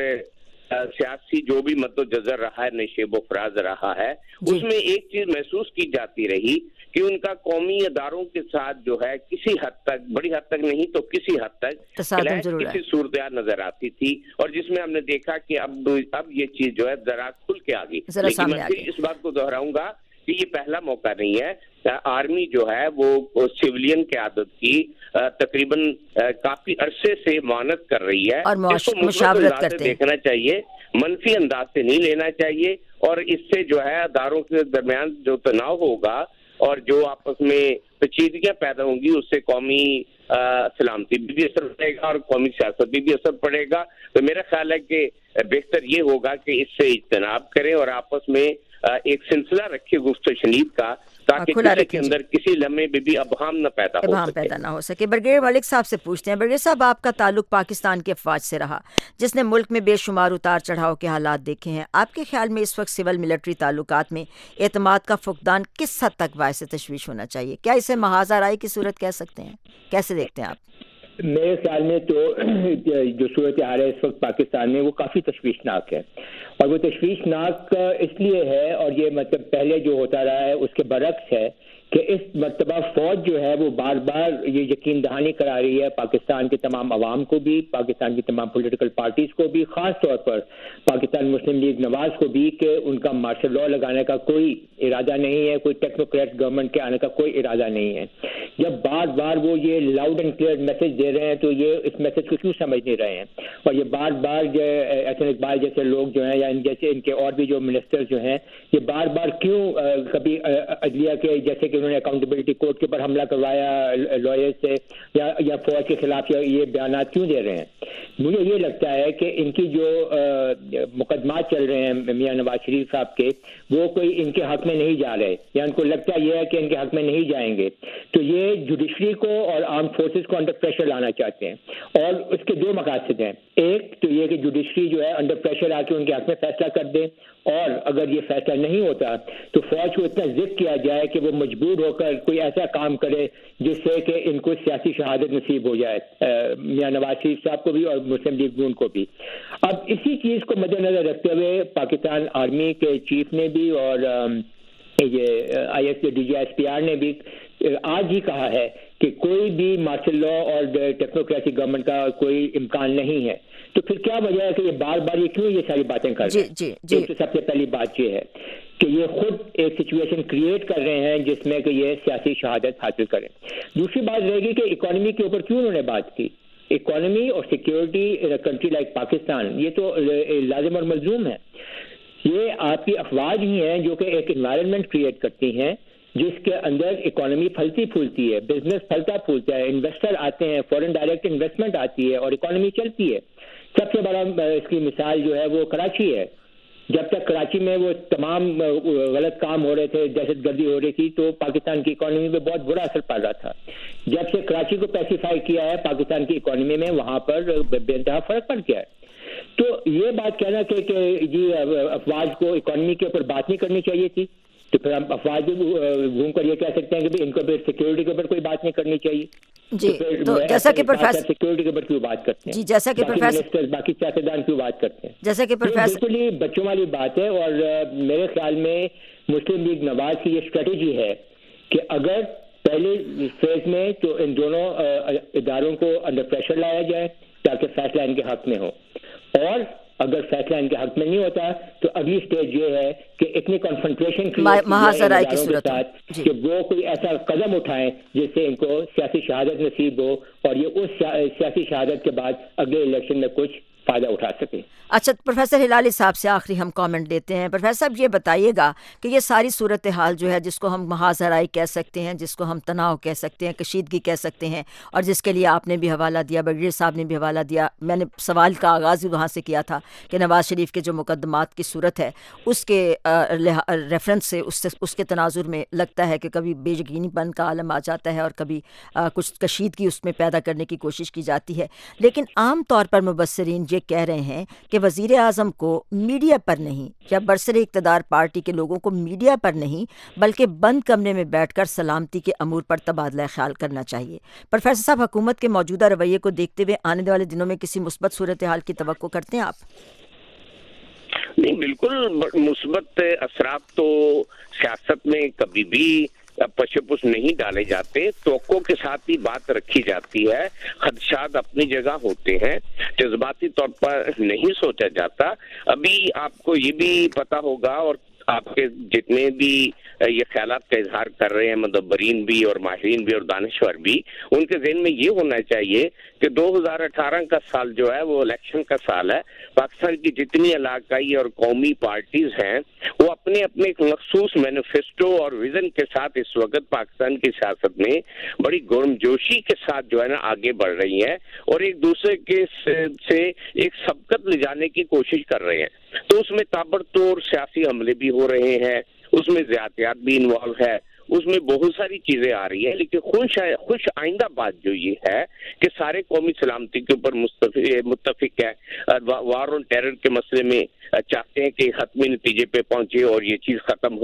سیاسی جو بھی مد و جزر رہا ہے, نشیب و فراز رہا ہے, اس میں ایک چیز محسوس کی جاتی رہی کہ ان کا قومی اداروں کے ساتھ جو ہے کسی حد تک, بڑی حد تک نہیں تو کسی حد تک کسی صورتحال نظر آتی تھی, اور جس میں ہم نے دیکھا کہ اب اب یہ چیز جو ہے ذرا کھل کے آ گئی. لیکن میں پھر اس بات کو دہراؤں گا کہ یہ پہلا موقع نہیں ہے. آرمی جو ہے وہ سیولین قیادت کی تقریباً کافی عرصے سے معاونت کر رہی ہے, اور مشاورت کرتے ہیں. دیکھنا چاہیے, منفی انداز سے نہیں لینا چاہیے, اور اس سے جو ہے اداروں کے درمیان جو تناؤ ہوگا اور جو آپس میں پیچیدگیاں پیدا ہوں گی اس سے قومی سلامتی بھی, بھی اثر پڑے گا اور قومی سیاست بھی بھی اثر پڑے گا. تو میرا خیال ہے کہ بہتر یہ ہوگا کہ اس سے اجتناب کریں اور آپس میں ایک سلسلہ رکھے گفت و شنید کا, تاکہ کسی کے اندر کسی لمحے میں بھی ابہام نہ پیدا ہو ابہام پیدا نہ ہو سکے. برگیڈیئر ملک صاحب سے پوچھتے ہیں. برگیڈیئر صاحب, آپ کا تعلق پاکستان کے افواج سے رہا جس نے ملک میں بے شمار اتار چڑھاؤ کے حالات دیکھے ہیں. آپ کے خیال میں اس وقت سول ملٹری تعلقات میں اعتماد کا فقدان کس حد تک باعث تشویش ہونا چاہیے؟ کیا اسے محاذ آرائی کی صورت کہہ سکتے ہیں؟ کیسے دیکھتے ہیں آپ؟ میرے خیال میں تو جو صورت حال ہے اس وقت پاکستان میں وہ کافی تشویشناک ہے, اور وہ تشویشناک اس لیے ہے, اور یہ مطلب پہلے جو ہوتا رہا ہے اس کے برعکس ہے کہ اس مرتبہ فوج جو ہے وہ بار بار یہ یقین دہانی کرا رہی ہے پاکستان کے تمام عوام کو بھی, پاکستان کی تمام پولیٹیکل پارٹیز کو بھی, خاص طور پر پاکستان مسلم لیگ نواز کو بھی, کہ ان کا مارشل لا لگانے کا کوئی ارادہ نہیں ہے, کوئی ٹیکنوکریٹ گورنمنٹ کے آنے کا کوئی ارادہ نہیں ہے. جب بار بار وہ یہ لاؤڈ اینڈ کلیئر میسج دے رہے ہیں تو یہ اس میسج کو کیوں سمجھ نہیں رہے ہیں؟ اور یہ بار بار جو احسن اقبال جیسے لوگ جو ہیں یا ان جیسے ان کے اور بھی جو منسٹر جو ہیں, یہ بار بار کیوں کبھی عدلیہ کے جیسے کہ انہوں نے اکاؤنٹیبلٹی کوڈ کے اوپر حملہ کروایا لائر سے, یا یا فوج کے خلاف یہ بیانات کیوں دے رہے ہیں؟ مجھے یہ لگتا ہے کہ ان کی جو مقدمات چل رہے ہیں میاں نواز شریف صاحب کے, وہ کوئی ان کے حق میں نہیں جا رہے, یا ان کو لگتا یہ ہے کہ ان کے حق میں نہیں جائیں گے, تو یہ جوڈیشری کو اور آرم فورسز کو انڈر پریشر لانا چاہتے ہیں. اور اس کے دو مقاصد ہیں, ایک تو یہ کہ جوڈیشری جو ہے انڈر پریشر آ کے ان کے حق میں فیصلہ کر دے, اور اگر یہ فیصلہ نہیں ہوتا تو فوج کو اتنا ضد کیا جائے کہ وہ مجبور ہو کر کوئی ایسا کام کرے جس سے کہ ان کو سیاسی شہادت نصیب ہو جائے, میاں نواز شریف صاحب کو بھی اور مسلم لیگ نون کو بھی. اب اسی چیز کو مد نظر رکھتے ہوئے پاکستان آرمی کے چیف نے بھی اور یہ I S D G S P R نے بھی آج ہی کہا ہے کہ کوئی بھی مارشل لا اور ٹیکنوکریسی گورنمنٹ کا کوئی امکان نہیں ہے. تو پھر کیا وجہ ہے کہ یہ بار بار یہ کیوں یہ ساری باتیں کر رہے ہیں؟ جی جی جی. سب سے پہلی بات یہ ہے کہ یہ خود ایک سچویشن کریٹ کر رہے ہیں جس میں کہ یہ سیاسی شہادت حاصل کریں. دوسری بات رہے گی کہ اکانومی کے اوپر کیوں انہوں نے بات کی. اکانومی اور security in a country like Pakistan یہ تو لازم اور ملزوم ہے. یہ آپ کی افواج ہی ہیں جو کہ ایک انوائرمنٹ کریٹ کرتی ہیں جس کے اندر اکانومی پھلتی پھولتی ہے, بزنس پھلتا پھولتا ہے, انویسٹر آتے ہیں, فورن ڈائریکٹ انویسٹمنٹ آتی ہے اور اکانومی چلتی ہے. سب سے بڑا اس کی مثال جو ہے وہ کراچی ہے. جب تک کراچی میں وہ تمام غلط کام ہو رہے تھے, دہشت گردی ہو رہی تھی, تو پاکستان کی اکانومی پہ بہت برا اثر پڑ رہا تھا. جب سے کراچی کو پیسیفائی کیا ہے پاکستان کی اکانومی میں, وہاں پر بے انتہا فرق پڑ گیا ہے. تو یہ بات کہنا کہ جی افواج کو اکانومی کے اوپر بات نہیں کرنی چاہیے تھی, تو پھر ہم افواج گھوم کر یہ کہہ سکتے ہیں کہ ان کو سیکیورٹی کے اوپر کوئی بات نہیں کرنی چاہیے. جی تو جیسا کہ پروفیسر سیکیورٹی کے اوپر کیوں بات کرتے ہیں, جی جیسا کہ پروفیسر باقی سیاستدان کیوں بات کرتے ہیں, جیسا کہ پروفیسر بالکل ہی بچوں والی بات ہے. اور میرے خیال میں مسلم لیگ نواز کی یہ اسٹریٹجی ہے کہ اگر پہلے فیز میں تو ان دونوں اداروں کو انڈر پریشر لایا جائے تاکہ فیصلہ ان کے حق میں ہو, اور اگر فیصلہ ان کے حق میں نہیں ہوتا تو اگلی سٹیج یہ ہے کہ اتنی کنفرنٹریشن محاذرہ کی صورت کہ وہ کوئی ایسا قدم اٹھائیں جس سے ان کو سیاسی شہادت نصیب ہو, اور یہ اس سیاسی شہادت کے بعد اگلے الیکشن میں کچھ فائدہ اٹھا سکیں. اچھا پروفیسر ہلالی صاحب سے آخری ہم کامنٹ لیتے ہیں. پروفیسر صاحب یہ بتائیے گا کہ یہ ساری صورتحال جو ہے جس کو ہم محاذرائی کہہ سکتے ہیں, جس کو ہم تناؤ کہہ سکتے ہیں, کشیدگی کہہ سکتے ہیں, اور جس کے لیے آپ نے بھی حوالہ دیا, بغیر صاحب نے بھی حوالہ دیا, میں نے سوال کا آغاز ہی وہاں سے کیا تھا کہ نواز شریف کے جو مقدمات کی صورت ہے اس کے ریفرنس سے اس سے اس کے تناظر میں لگتا ہے کہ کبھی بے یقینی پن کا عالم آ جاتا ہے اور کبھی کچھ کشیدگی اس میں پیدا کرنے کی کوشش کی جاتی ہے. لیکن عام طور پر مبصرین یہ کہہ رہے ہیں کہ وزیر اعظم کو میڈیا پر نہیں, یا برسر اقتدار پارٹی کے لوگوں کو میڈیا پر نہیں بلکہ بند کمرے میں بیٹھ کر سلامتی کے امور پر تبادلہ خیال کرنا چاہیے. پروفیسر صاحب حکومت کے موجودہ رویے کو دیکھتے ہوئے آنے والے دنوں میں کسی مثبت صورتحال کی توقع کرتے ہیں آپ؟ نہیں, بالکل مثبت اثرات تو سیاست میں کبھی بھی پش پش نہیں ڈالے جاتے, توقع کے ساتھ ہی بات رکھی جاتی ہے. خدشات اپنی جگہ ہوتے ہیں, جذباتی طور پر نہیں سوچا جاتا. ابھی آپ کو یہ بھی پتا ہوگا اور آپ کے جتنے بھی یہ خیالات کا اظہار کر رہے ہیں مدبرین بھی اور ماہرین بھی اور دانشور بھی, ان کے ذہن میں یہ ہونا چاہیے کہ دو ہزار اٹھارہ کا سال جو ہے وہ الیکشن کا سال ہے. پاکستان کی جتنی علاقائی اور قومی پارٹیز ہیں وہ اپنے اپنے ایک مخصوص مینیفیسٹو اور ویژن کے ساتھ اس وقت پاکستان کی سیاست میں بڑی گرم جوشی کے ساتھ جو ہے نا آگے بڑھ رہی ہیں اور ایک دوسرے کے سے ایک سبقت لے جانے کی کوشش کر رہے ہیں. تو اس میں تابڑتوڑ سیاسی حملے بھی ہو رہے ہیں, اس میں زیادتیات بھی انوالو ہے, اس میں بہت ساری چیزیں آ رہی ہیں. لیکن خوش خوش آئندہ بات جو یہ ہے کہ سارے قومی سلامتی کے اوپر متفق ہے, وار آن ٹیرر کے مسئلے میں چاہتے ہیں کہ حتمی نتیجے پہ پہنچے اور یہ چیز ختم ہو.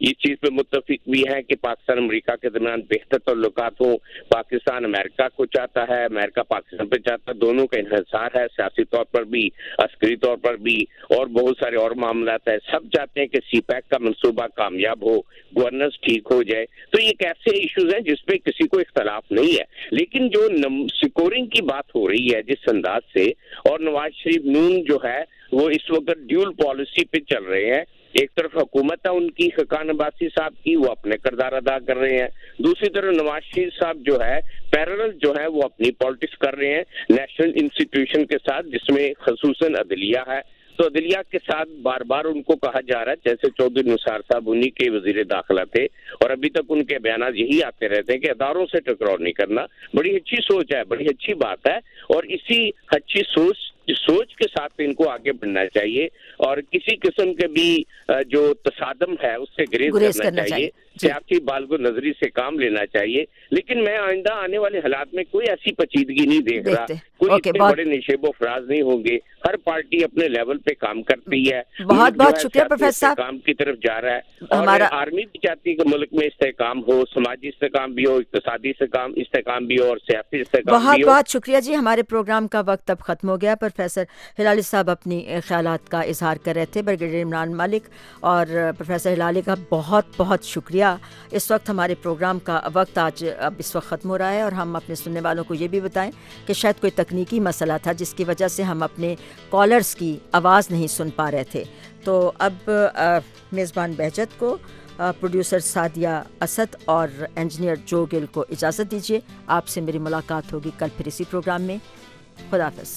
اس چیز پہ متفق بھی ہیں کہ پاکستان امریکہ کے درمیان بہتر تعلقات ہوں. پاکستان امریکہ کو چاہتا ہے, امریکہ پاکستان پہ چاہتا ہے, دونوں کا انحصار ہے سیاسی طور پر بھی, عسکری طور پر بھی, اور بہت سارے اور معاملات ہیں. سب چاہتے ہیں کہ سی پیک کا منصوبہ کامیاب ہو, گورننس ٹھیک ہو جائے. تو یہ ایک ایسے ایشوز ہیں جس پہ کسی کو اختلاف نہیں ہے. لیکن جو سکورنگ کی بات ہو رہی ہے جس انداز سے, اور نواز شریف نون جو ہے وہ اس وقت ڈیول پالیسی پہ چل رہے ہیں. ایک طرف حکومت ہے ان کی خاقان عباسی صاحب کی, وہ اپنے کردار ادا کر رہے ہیں. دوسری طرف نواز شریف صاحب جو ہے پیرلل جو ہے وہ اپنی پالیٹکس کر رہے ہیں نیشنل انسٹیٹیوشن کے ساتھ, جس میں خصوصاً عدلیہ ہے. تو عدلیہ کے ساتھ بار بار ان کو کہا جا رہا ہے, جیسے چودھری نثار صاحب انہی کے وزیر داخلہ تھے اور ابھی تک ان کے بیانات یہی آتے رہتے ہیں کہ اداروں سے ٹکراؤ نہیں کرنا. بڑی اچھی سوچ ہے, بڑی اچھی بات ہے, اور اسی اچھی سوچ سوچ کے ساتھ ان کو آگے بڑھنا چاہیے اور کسی قسم کے بھی جو تصادم ہے اس سے گریز کرنا, کرنا چاہیے, سیاسی بالغ نظری سے کام لینا چاہیے. لیکن میں آئندہ آنے والے حالات میں کوئی ایسی پیچیدگی نہیں دیکھ رہا, کوئی اتنے بڑے نشیب و فراز نہیں ہوں گے. ہر پارٹی اپنے لیول پہ کام کرتی ہے. بہت بہت شکریہ پروفیسر صاحب. کام کی طرف جا رہا ہے, اور آرمی بھی چاہتی ہے کہ ملک میں استحکام ہو, سماجی استحکام بھی ہو, اقتصادی استحکام بھی ہو, اور سیاسی استحکام بھی ہو. بہت بہت شکریہ جی. ہمارے پروگرام کا وقت اب ختم ہو گیا. پروفیسر ہلالی صاحب اپنی خیالات کا اظہار کر رہے تھے. بریگیڈیئر عمران ملک اور پروفیسر ہلالی کا بہت بہت شکریہ. اس وقت ہمارے پروگرام کا وقت آج اب اس وقت ختم ہو رہا ہے, اور ہم اپنے سننے والوں کو یہ بھی بتائیں کہ شاید کوئی تکنیکی مسئلہ تھا جس کی وجہ سے ہم اپنے کالرز کی آواز نہیں سن پا رہے تھے. تو اب میزبان بہجت کو, پروڈیوسر سعدیہ اسد اور انجینئر جو گل کو اجازت دیجیے. آپ سے میری ملاقات ہوگی کل پھر اسی پروگرام میں. خدا حافظ.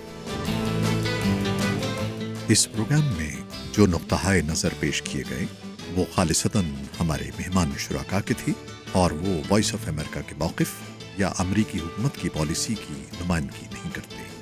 اس پروگرام میں جو نقطہ نظر پیش کیے گئے وہ خالصتاً ہمارے مہمان شرکا کے تھی, اور وہ وائس آف امریکہ کے موقف یا امریکی حکومت کی پالیسی کی نمائندگی نہیں کرتے.